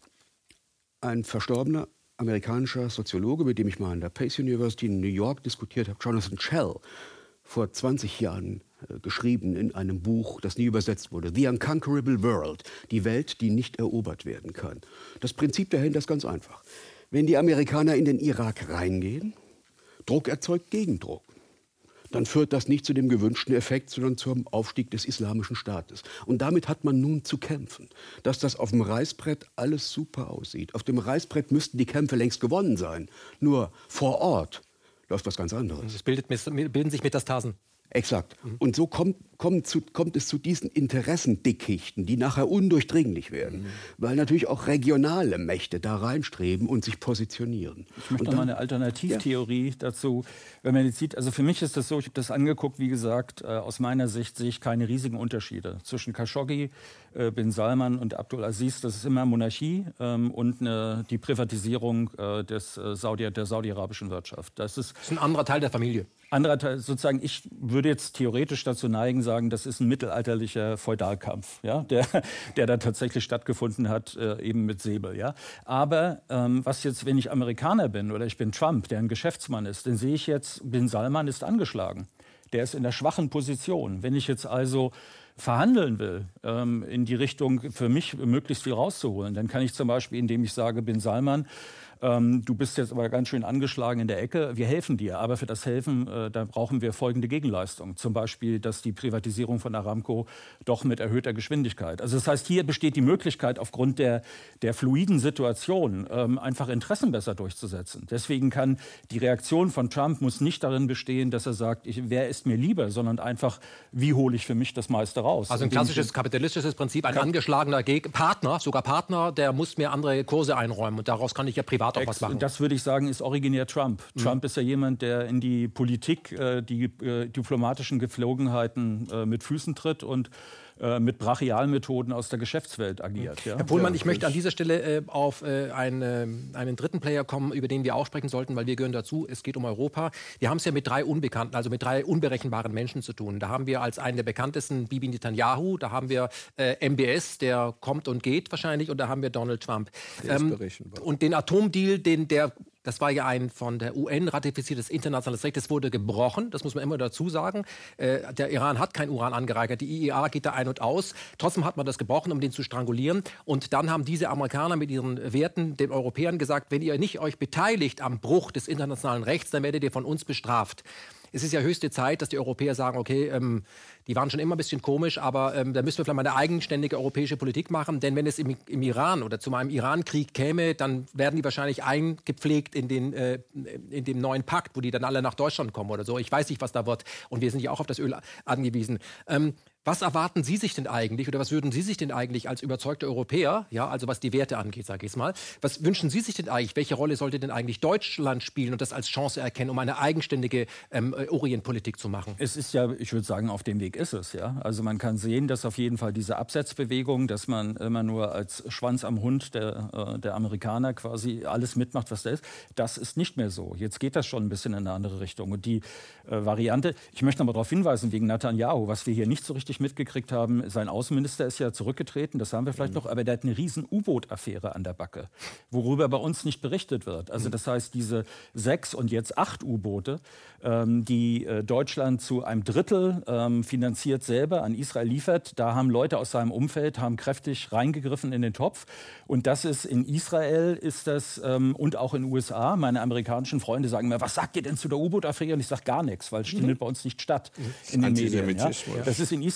ein verstorbener amerikanischer Soziologe, mit dem ich mal an der Pace University in New York diskutiert habe, Jonathan Schell, vor zwanzig Jahren äh, geschrieben in einem Buch, das nie übersetzt wurde, The Unconquerable World, die Welt, die nicht erobert werden kann. Das Prinzip dahinter ist ganz einfach. Wenn die Amerikaner in den Irak reingehen, Druck erzeugt Gegendruck. Dann führt das nicht zu dem gewünschten Effekt, sondern zum Aufstieg des Islamischen Staates. Und damit hat man nun zu kämpfen. Dass das auf dem Reißbrett alles super aussieht. Auf dem Reißbrett müssten die Kämpfe längst gewonnen sein. Nur vor Ort läuft was ganz anderes. Es bildet, bilden sich Metastasen. Exakt. Und so kommt, kommt, zu, kommt es zu diesen Interessendickichten, die nachher undurchdringlich werden. Mhm. Weil natürlich auch regionale Mächte da reinstreben und sich positionieren. Ich möchte noch mal eine Alternativtheorie ja. dazu. Wenn man jetzt sieht, also für mich ist das so, ich habe das angeguckt, wie gesagt, äh, aus meiner Sicht sehe ich keine riesigen Unterschiede zwischen Khashoggi, äh, Bin Salman und Abdulaziz. Das ist immer Monarchie ähm, und eine, die Privatisierung äh, des, äh, Saudi, der saudi-arabischen Wirtschaft. Das ist, das ist ein anderer Teil der Familie. Anderer Teil, sozusagen, ich würde jetzt theoretisch dazu neigen, sagen, das ist ein mittelalterlicher Feudalkampf, ja, der, der da tatsächlich stattgefunden hat, äh, eben mit Säbel. Ja. Aber ähm, was jetzt, wenn ich Amerikaner bin oder ich bin Trump, der ein Geschäftsmann ist, dann sehe ich jetzt, Bin Salman ist angeschlagen. Der ist in der schwachen Position. Wenn ich jetzt also verhandeln will, ähm, in die Richtung, für mich möglichst viel rauszuholen, dann kann ich zum Beispiel, indem ich sage, Bin Salman, Ähm, du bist jetzt aber ganz schön angeschlagen in der Ecke. Wir helfen dir, aber für das Helfen, äh, da brauchen wir folgende Gegenleistung. Zum Beispiel, dass die Privatisierung von Aramco doch mit erhöhter Geschwindigkeit. Also das heißt, hier besteht die Möglichkeit, aufgrund der, der fluiden Situation ähm, einfach Interessen besser durchzusetzen. Deswegen kann die Reaktion von Trump muss nicht darin bestehen, dass er sagt, ich, wer ist mir lieber, sondern einfach, wie hole ich für mich das meiste raus. Also ein klassisches kapitalistisches Prinzip, ein angeschlagener Geg- Partner, sogar Partner, der muss mir andere Kurse einräumen und daraus kann ich ja privat auch was machen. Das würde ich sagen, ist originär Trump. Mhm. Trump ist ja jemand, der in die Politik, äh, die äh, diplomatischen Geflogenheiten äh, mit Füßen tritt und äh, mit Brachialmethoden aus der Geschäftswelt agiert. Ja? Herr Pohlmann, ja, ich möchte an dieser Stelle äh, auf äh, einen, einen dritten Player kommen, über den wir auch sprechen sollten, weil wir gehören dazu. Es geht um Europa. Wir haben es ja mit drei Unbekannten, also mit drei unberechenbaren Menschen zu tun. Da haben wir als einen der bekanntesten Bibi Netanyahu, da haben wir äh, M B S, der kommt und geht wahrscheinlich, und da haben wir Donald Trump. Ähm, und den Atomdeal, den der Das war ja ein von der U N ratifiziertes internationales Recht. Das wurde gebrochen, das muss man immer dazu sagen. Äh, der Iran hat kein Uran angereichert. Die I A E A geht da ein und aus. Trotzdem hat man das gebrochen, um den zu strangulieren. Und dann haben diese Amerikaner mit ihren Werten den Europäern gesagt, wenn ihr nicht euch beteiligt am Bruch des internationalen Rechts, dann werdet ihr von uns bestraft. Es ist ja höchste Zeit, dass die Europäer sagen, okay, ähm, die waren schon immer ein bisschen komisch, aber ähm, da müssen wir vielleicht mal eine eigenständige europäische Politik machen. Denn wenn es im, im Iran oder zu einem Iran-Krieg käme, dann werden die wahrscheinlich eingepflegt in, den, äh, in dem neuen Pakt, wo die dann alle nach Deutschland kommen oder so. Ich weiß nicht, was da wird. Und wir sind ja auch auf das Öl angewiesen. Ähm, Was erwarten Sie sich denn eigentlich oder was würden Sie sich denn eigentlich als überzeugte Europäer, ja, also was die Werte angeht, sage ich es mal, was wünschen Sie sich denn eigentlich? Welche Rolle sollte denn eigentlich Deutschland spielen und das als Chance erkennen, um eine eigenständige ähm, Orientpolitik zu machen? Es ist ja, ich würde sagen, auf dem Weg ist es, ja. Also man kann sehen, dass auf jeden Fall diese Absetzbewegung, dass man immer nur als Schwanz am Hund der, äh, der Amerikaner quasi alles mitmacht, was da ist, das ist nicht mehr so. Jetzt geht das schon ein bisschen in eine andere Richtung. Und die äh, Variante, ich möchte aber darauf hinweisen, wegen Netanyahu, was wir hier nicht so richtig mitgekriegt haben, sein Außenminister ist ja zurückgetreten, das haben wir vielleicht mhm. noch, aber der hat eine riesen U-Boot-Affäre an der Backe, worüber bei uns nicht berichtet wird. Also das heißt, diese sechs und jetzt acht U-Boote, ähm, die äh, Deutschland zu einem Drittel ähm, finanziert selber an Israel liefert, da haben Leute aus seinem Umfeld, haben kräftig reingegriffen in den Topf. Und das ist in Israel, ist das, ähm, und auch in den U S A, meine amerikanischen Freunde sagen mir, was sagt ihr denn zu der U-Boot-Affäre? Und ich sage gar nichts, weil es findet mhm. bei uns nicht statt mhm. in den Medien. Ja? Das ist in Israel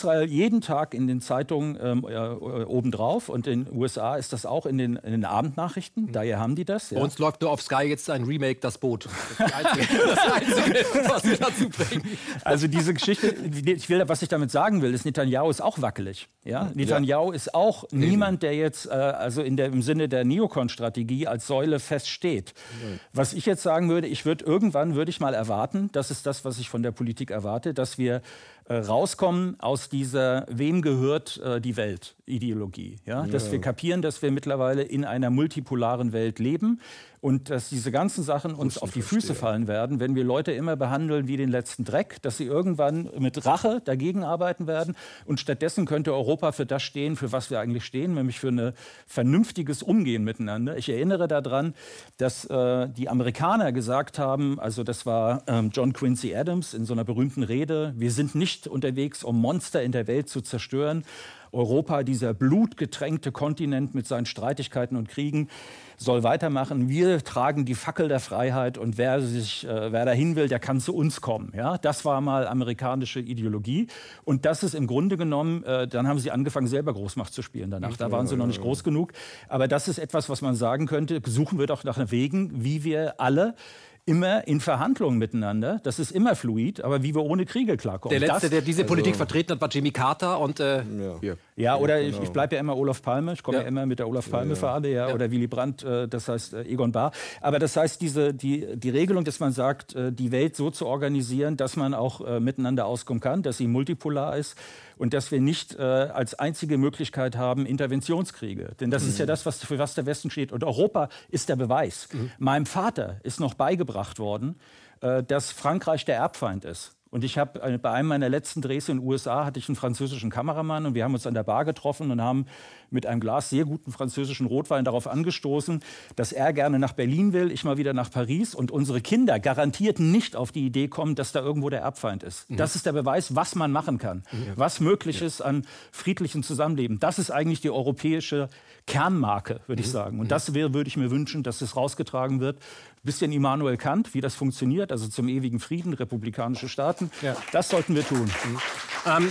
Israel jeden Tag in den Zeitungen ähm, äh, obendrauf und in den U S A ist das auch in den, in den Abendnachrichten, mhm. daher haben die das. Ja. Bei uns läuft nur auf Sky jetzt ein Remake, Das Boot. Das Einzige, das Einzige was wir dazu bringen. Also diese Geschichte, ich will, was ich damit sagen will, ist, Netanyahu ist auch wackelig. Ja? Netanyahu ja. ist auch mhm. niemand, der jetzt äh, also in der, im Sinne der Neokon-Strategie als Säule feststeht. Mhm. Was ich jetzt sagen würde, ich würde irgendwann würde ich mal erwarten, das ist das, was ich von der Politik erwarte, dass wir äh, rauskommen aus dieser wem gehört äh, die Welt Ideologie, ja? Ja. Dass wir kapieren, dass wir mittlerweile in einer multipolaren Welt leben und dass diese ganzen Sachen uns auf die Füße fallen werden, wenn wir Leute immer behandeln wie den letzten Dreck, dass sie irgendwann mit Rache dagegen arbeiten werden und stattdessen könnte Europa für das stehen, für was wir eigentlich stehen, nämlich für ein vernünftiges Umgehen miteinander. Ich erinnere daran, dass äh, die Amerikaner gesagt haben, also das war ähm, John Quincy Adams in so einer berühmten Rede, wir sind nicht unterwegs, um Monster in der Welt zu zerstören. Europa, dieser blutgetränkte Kontinent mit seinen Streitigkeiten und Kriegen, soll weitermachen. Wir tragen die Fackel der Freiheit und wer, sich, äh, wer dahin will, der kann zu uns kommen. Ja? Das war mal amerikanische Ideologie. Und das ist im Grunde genommen, äh, dann haben sie angefangen, selber Großmacht zu spielen danach. Da waren sie noch nicht groß genug. Aber das ist etwas, was man sagen könnte, suchen wir doch nach Wegen, wie wir alle immer in Verhandlungen miteinander. Das ist immer fluid, aber wie wir ohne Kriege klarkommen. Der Letzte, das, der diese Politik also, vertreten hat, war Jimmy Carter. Und, äh, ja. ja, oder genau. ich, ich bleibe ja immer Olaf Palme. Ich komme ja. ja immer mit der Olaf Palme-Fahne. Ja, ja. ja. Oder Willy Brandt, äh, das heißt äh, Egon Bahr. Aber das heißt, diese, die, die Regelung, dass man sagt, äh, die Welt so zu organisieren, dass man auch äh, miteinander auskommen kann, dass sie multipolar ist und dass wir nicht äh, als einzige Möglichkeit haben Interventionskriege. Denn das mhm. ist ja das, was, für was der Westen steht. Und Europa ist der Beweis. Mhm. Meinem Vater ist noch beigebracht worden, äh, dass Frankreich der Erbfeind ist. Und ich habe äh, bei einem meiner letzten Drehs in den U S A hatte ich einen französischen Kameramann und wir haben uns an der Bar getroffen und haben mit einem Glas sehr guten französischen Rotwein darauf angestoßen, dass er gerne nach Berlin will, ich mal wieder nach Paris und unsere Kinder garantiert nicht auf die Idee kommen, dass da irgendwo der Erbfeind ist. Mhm. Das ist der Beweis, was man machen kann, mhm. was möglich ja. ist an friedlichem Zusammenleben. Das ist eigentlich die europäische Kernmarke, würde mhm. ich sagen. Und mhm. das wäre, würde ich mir wünschen, dass es rausgetragen wird. Ein bisschen Immanuel Kant, wie das funktioniert, also zum ewigen Frieden, republikanische Staaten. Ja. Das sollten wir tun. Mhm. Ähm,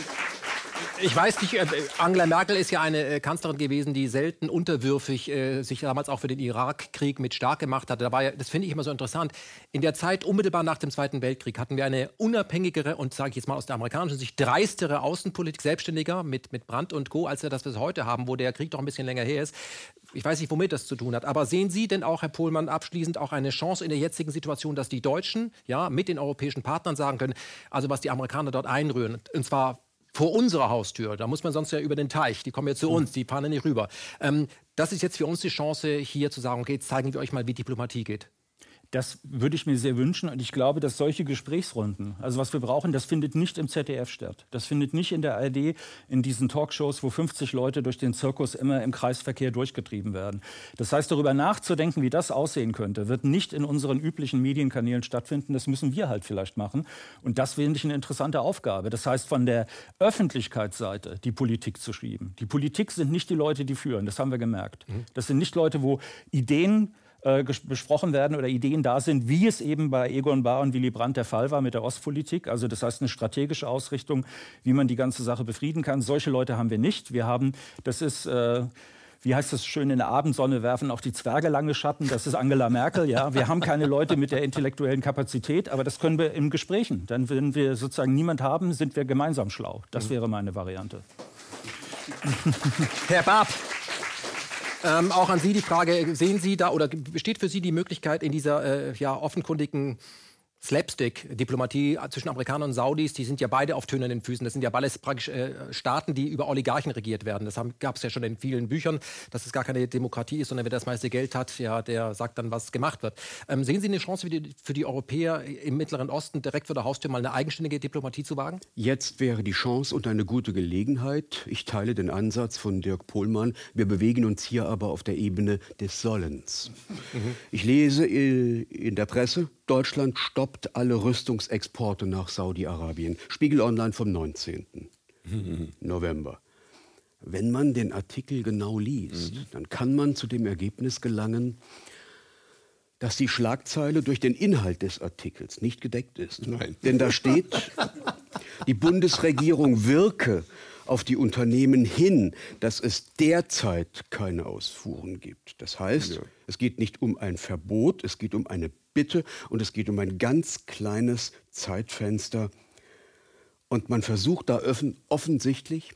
Ich weiß nicht, Angela Merkel ist ja eine Kanzlerin gewesen, die selten unterwürfig äh, sich damals auch für den Irakkrieg mit stark gemacht hat. Da war ja, das finde ich immer so interessant. In der Zeit unmittelbar nach dem Zweiten Weltkrieg hatten wir eine unabhängigere und, sage ich jetzt mal aus der amerikanischen Sicht, dreistere Außenpolitik, selbstständiger mit, mit Brandt und Co., als wir das bis heute haben, wo der Krieg doch ein bisschen länger her ist. Ich weiß nicht, womit das zu tun hat. Aber sehen Sie denn auch, Herr Pohlmann, abschließend auch eine Chance in der jetzigen Situation, dass die Deutschen ja, mit den europäischen Partnern sagen können, also was die Amerikaner dort einrühren, und zwar vor unserer Haustür, da muss man sonst ja über den Teich, die kommen ja zu uns, die fahren ja nicht rüber. Ähm, das ist jetzt für uns die Chance, hier zu sagen, okay, jetzt zeigen wir euch mal, wie Diplomatie geht. Das würde ich mir sehr wünschen und ich glaube, dass solche Gesprächsrunden, also was wir brauchen, das findet nicht im Z D F statt. Das findet nicht in der A R D, in diesen Talkshows, wo fünfzig Leute durch den Zirkus immer im Kreisverkehr durchgetrieben werden. Das heißt, darüber nachzudenken, wie das aussehen könnte, wird nicht in unseren üblichen Medienkanälen stattfinden. Das müssen wir halt vielleicht machen und das finde ich eine interessante Aufgabe. Das heißt, von der Öffentlichkeitsseite die Politik zu schieben. Die Politik sind nicht die Leute, die führen, das haben wir gemerkt. Das sind nicht Leute, wo Ideen Äh, besprochen werden oder Ideen da sind, wie es eben bei Egon Bahr und Willy Brandt der Fall war mit der Ostpolitik. Also das heißt eine strategische Ausrichtung, wie man die ganze Sache befrieden kann. Solche Leute haben wir nicht. Wir haben, das ist, äh, wie heißt das schön, in der Abendsonne werfen auch die Zwerge lange Schatten. Das ist Angela Merkel. Ja, wir haben keine Leute mit der intellektuellen Kapazität, aber das können wir in Gesprächen. Dann, wenn wir sozusagen niemand haben, sind wir gemeinsam schlau. Das wäre meine Variante. Herr Barth. Ähm, auch an Sie die Frage, sehen Sie da oder besteht für Sie die Möglichkeit in dieser äh, ja, offenkundigen Slapstick-Diplomatie zwischen Amerikanern und Saudis, die sind ja beide auf tönernen Füßen. Das sind ja beides praktisch äh, Staaten, die über Oligarchen regiert werden. Das gab es ja schon in vielen Büchern, dass es gar keine Demokratie ist, sondern wer das meiste Geld hat, ja, der sagt dann, was gemacht wird. Ähm, sehen Sie eine Chance für die, für die Europäer im Mittleren Osten, direkt vor der Haustür mal eine eigenständige Diplomatie zu wagen? Jetzt wäre die Chance und eine gute Gelegenheit. Ich teile den Ansatz von Dirk Pohlmann. Wir bewegen uns hier aber auf der Ebene des Sollens. Mhm. Ich lese in der Presse, Deutschland stoppt alle Rüstungsexporte nach Saudi-Arabien. Spiegel Online vom neunzehnten November. Wenn man den Artikel genau liest, mhm. dann kann man zu dem Ergebnis gelangen, dass die Schlagzeile durch den Inhalt des Artikels nicht gedeckt ist. Nein. Denn da steht, die Bundesregierung wirke auf die Unternehmen hin, dass es derzeit keine Ausfuhren gibt. Das heißt, ja. es geht nicht um ein Verbot, es geht um eine Bitte und es geht um ein ganz kleines Zeitfenster. Und man versucht da offen, offensichtlich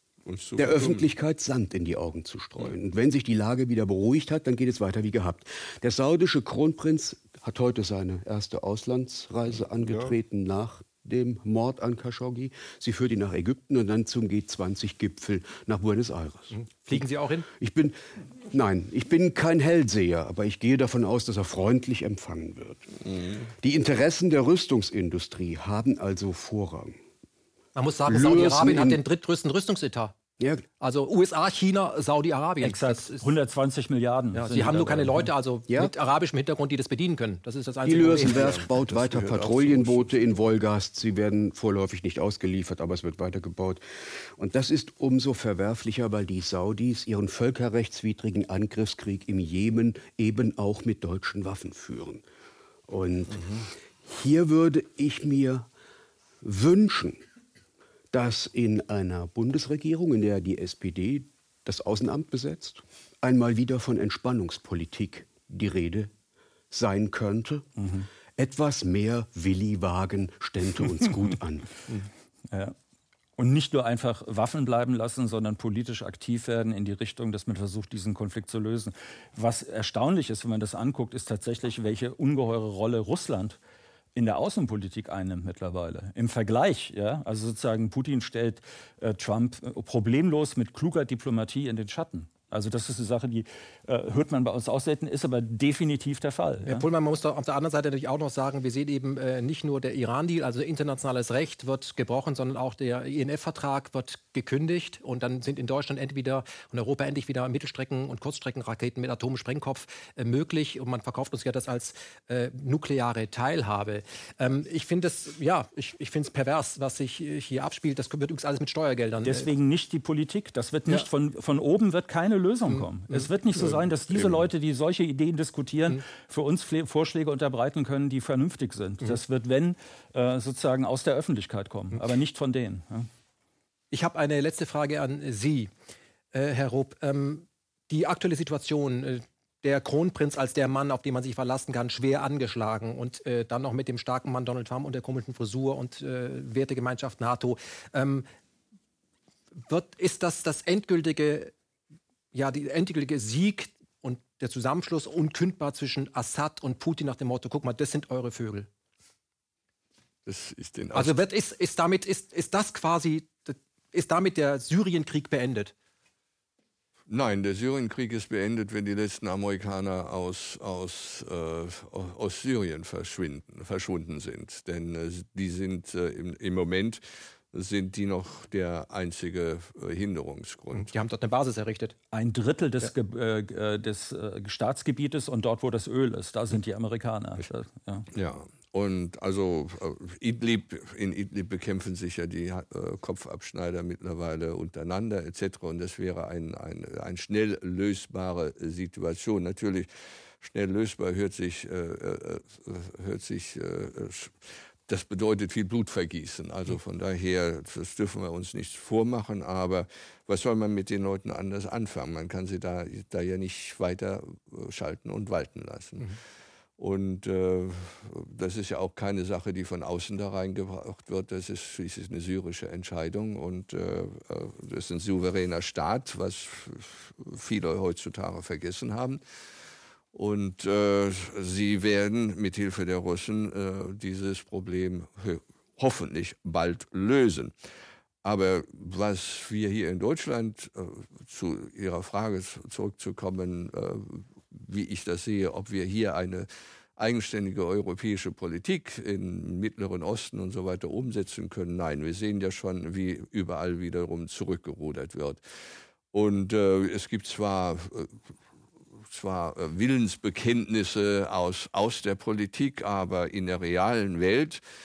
der Öffentlichkeit Sand in die Augen zu streuen. Und wenn sich die Lage wieder beruhigt hat, dann geht es weiter wie gehabt. Der saudische Kronprinz hat heute seine erste Auslandsreise angetreten ja. nach dem Mord an Khashoggi. Sie führt ihn nach Ägypten und dann zum G zwanzig Gipfel nach Buenos Aires. Fliegen Sie auch hin? Ich bin, nein, ich bin kein Hellseher, aber ich gehe davon aus, dass er freundlich empfangen wird. Mhm. Die Interessen der Rüstungsindustrie haben also Vorrang. Man muss sagen, Saudi-Arabien hat den drittgrößten Rüstungsetat. Ja. Also U S A, China, Saudi-Arabien. Exakt, hundertzwanzig Milliarden. Ja, sie haben nur keine Leute also ja. mit arabischem Hintergrund, die das bedienen können. Das ist das einzige Die Lürsenwerft baut das weiter Patrouillenboote in Wolgast. Sie werden vorläufig nicht ausgeliefert, aber es wird weiter gebaut. Und das ist umso verwerflicher, weil die Saudis ihren völkerrechtswidrigen Angriffskrieg im Jemen eben auch mit deutschen Waffen führen. Und mhm. hier würde ich mir wünschen, dass in einer Bundesregierung, in der die S P D das Außenamt besetzt, einmal wieder von Entspannungspolitik die Rede sein könnte. Mhm. Etwas mehr Willi Wagen stände uns gut an. Ja. Und nicht nur einfach Waffen bleiben lassen, sondern politisch aktiv werden in die Richtung, dass man versucht, diesen Konflikt zu lösen. Was erstaunlich ist, wenn man das anguckt, ist tatsächlich, welche ungeheure Rolle Russland in der Außenpolitik einnimmt mittlerweile. Im Vergleich, ja, also sozusagen Putin stellt äh, Trump äh, problemlos mit kluger Diplomatie in den Schatten. Also das ist eine Sache, die äh, hört man bei uns auch selten, ist aber definitiv der Fall. Herr ja? Pohlmann, man muss da auf der anderen Seite natürlich auch noch sagen, wir sehen eben äh, nicht nur der Iran-Deal, also internationales Recht wird gebrochen, sondern auch der I N F-Vertrag wird gekündigt und dann sind in Deutschland entweder und Europa endlich wieder Mittelstrecken- und Kurzstreckenraketen mit Atomsprengkopf äh, möglich und man verkauft uns ja das als äh, nukleare Teilhabe. Ähm, ich finde es, ja, ich, ich finde es pervers, was sich hier abspielt. Das wird übrigens alles mit Steuergeldern. Deswegen nicht die Politik. Das wird nicht ja. von, von oben wird keine Lösung kommen. Mhm. Es wird nicht so sein, dass diese Leute, die solche Ideen diskutieren, mhm. für uns Vorschläge unterbreiten können, die vernünftig sind. Mhm. Das wird, wenn, äh, sozusagen aus der Öffentlichkeit kommen, mhm. aber nicht von denen. Ja. Ich habe eine letzte Frage an Sie, äh, Herr Roop. Ähm, die aktuelle Situation, äh, der Kronprinz als der Mann, auf den man sich verlassen kann, schwer angeschlagen und äh, dann noch mit dem starken Mann Donald Trump und der komischen Frisur und äh, Wertegemeinschaft NATO. Ähm, wird, ist das das endgültige Ja, der endgültige Sieg und der Zusammenschluss unkündbar zwischen Assad und Putin nach dem Motto, guck mal, das sind eure Vögel. Das ist den also wird, ist, ist, damit, ist, ist das quasi, ist damit der Syrienkrieg beendet? Nein, der Syrienkrieg ist beendet, wenn die letzten Amerikaner aus, aus, äh, aus Syrien verschwinden, verschwunden sind. Denn äh, die sind äh, im, im Moment sind die noch der einzige äh, Hinderungsgrund. Die haben dort eine Basis errichtet. Ein Drittel des, ja. Ge äh, des äh, Staatsgebietes und dort, wo das Öl ist, da sind die Amerikaner. Ja, ja. Und also äh, Idlib, in Idlib bekämpfen sich ja die äh, Kopfabschneider mittlerweile untereinander et cetera. Und das wäre ein, ein, ein schnell lösbare Situation. Natürlich, schnell lösbar hört sich, äh, äh, hört sich äh, das bedeutet viel Blutvergießen. Also von daher, das dürfen wir uns nicht vormachen. Aber was soll man mit den Leuten anders anfangen? Man kann sie da, da ja nicht weiter schalten und walten lassen. Mhm. Und äh, das ist ja auch keine Sache, die von außen da reingebracht wird. Das ist schließlich eine syrische Entscheidung. Und äh, das ist ein souveräner Staat, was viele heutzutage vergessen haben. Und äh, sie werden mit Hilfe der Russen äh, dieses Problem hoffentlich bald lösen. Aber was wir hier in Deutschland, äh, zu Ihrer Frage zurückzukommen, äh, wie ich das sehe, ob wir hier eine eigenständige europäische Politik im Mittleren Osten und so weiter umsetzen können. Nein, wir sehen ja schon, wie überall wiederum zurückgerudert wird. Und äh, es gibt zwar... Äh, zwar Willensbekenntnisse aus, aus der Politik, aber in der realen Welt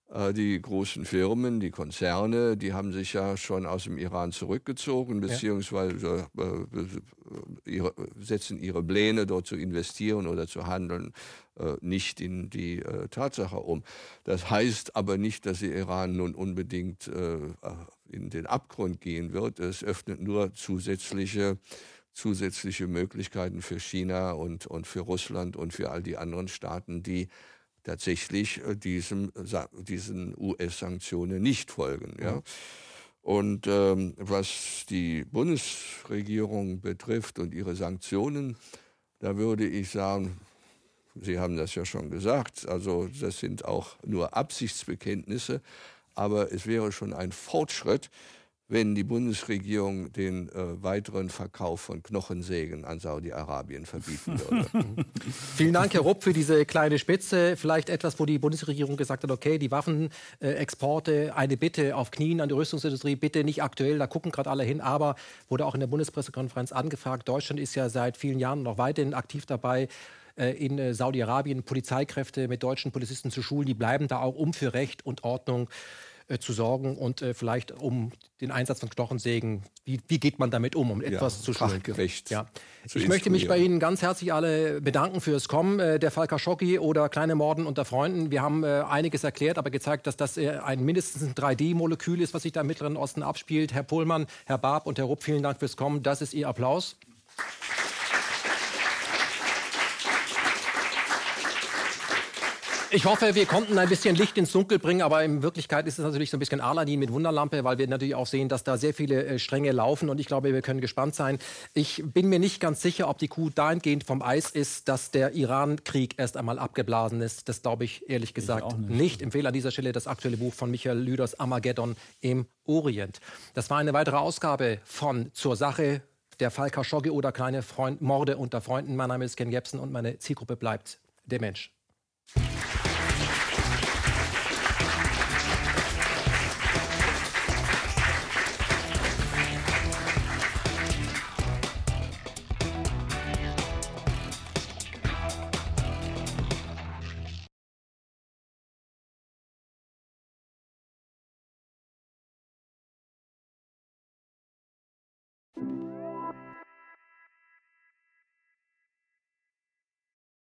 Die großen Firmen, die Konzerne, die haben sich ja schon aus dem Iran zurückgezogen, beziehungsweise äh, ihre, setzen ihre Pläne, dort zu investieren oder zu handeln, äh, nicht in die äh, Tatsache um. Das heißt aber nicht, dass der Iran nun unbedingt äh, in den Abgrund gehen wird. Es öffnet nur zusätzliche, zusätzliche Möglichkeiten für China und, und für Russland und für all die anderen Staaten, die tatsächlich äh, diesem, diesen U S-Sanktionen nicht folgen. Ja? Und ähm, was die Bundesregierung betrifft und ihre Sanktionen, da würde ich sagen, Sie haben das ja schon gesagt, also das sind auch nur Absichtsbekenntnisse, aber es wäre schon ein Fortschritt, wenn die Bundesregierung den äh, weiteren Verkauf von Knochensägen an Saudi-Arabien verbieten würde. Vielen Dank, Herr Rupp, für diese kleine Spitze. Vielleicht etwas, wo die Bundesregierung gesagt hat, okay, die Waffenexporte, eine Bitte auf Knien an die Rüstungsindustrie, bitte nicht aktuell, da gucken gerade alle hin, aber wurde auch in der Bundespressekonferenz angefragt, Deutschland ist ja seit vielen Jahren noch weiterhin aktiv dabei, in Saudi-Arabien Polizeikräfte mit deutschen Polizisten zu schulen. Die bleiben da auch, um für Recht und Ordnung äh, zu sorgen und äh, vielleicht um den Einsatz von Knochensägen. Wie, wie geht man damit um, um etwas ja, zu schulen? fachgerecht. Ja. Zu Ich möchte mich bei Ihnen ganz herzlich alle bedanken fürs Kommen. Äh, der Fall Khashoggi oder Kleine Morden unter Freunden. Wir haben äh, einiges erklärt, aber gezeigt, dass das äh, ein mindestens ein drei D-Molekül ist, was sich da im Mittleren Osten abspielt. Herr Pohlmann, Herr Barb und Herr Rupp, vielen Dank fürs Kommen. Das ist Ihr Applaus. Ich hoffe, wir konnten ein bisschen Licht ins Dunkel bringen, aber in Wirklichkeit ist es natürlich so ein bisschen Aladdin mit Wunderlampe, weil wir natürlich auch sehen, dass da sehr viele äh, Stränge laufen und ich glaube, wir können gespannt sein. Ich bin mir nicht ganz sicher, ob die Kuh dahingehend vom Eis ist, dass der Iran-Krieg erst einmal abgeblasen ist. Das glaube ich ehrlich gesagt ich nicht. nicht. Ich empfehle an dieser Stelle das aktuelle Buch von Michael Lüders, Armageddon im Orient. Das war eine weitere Ausgabe von Zur Sache, der Fall Khashoggi oder Kleine Freund, Morde unter Freunden. Mein Name ist Ken Jebsen und meine Zielgruppe bleibt der Mensch. Thank you.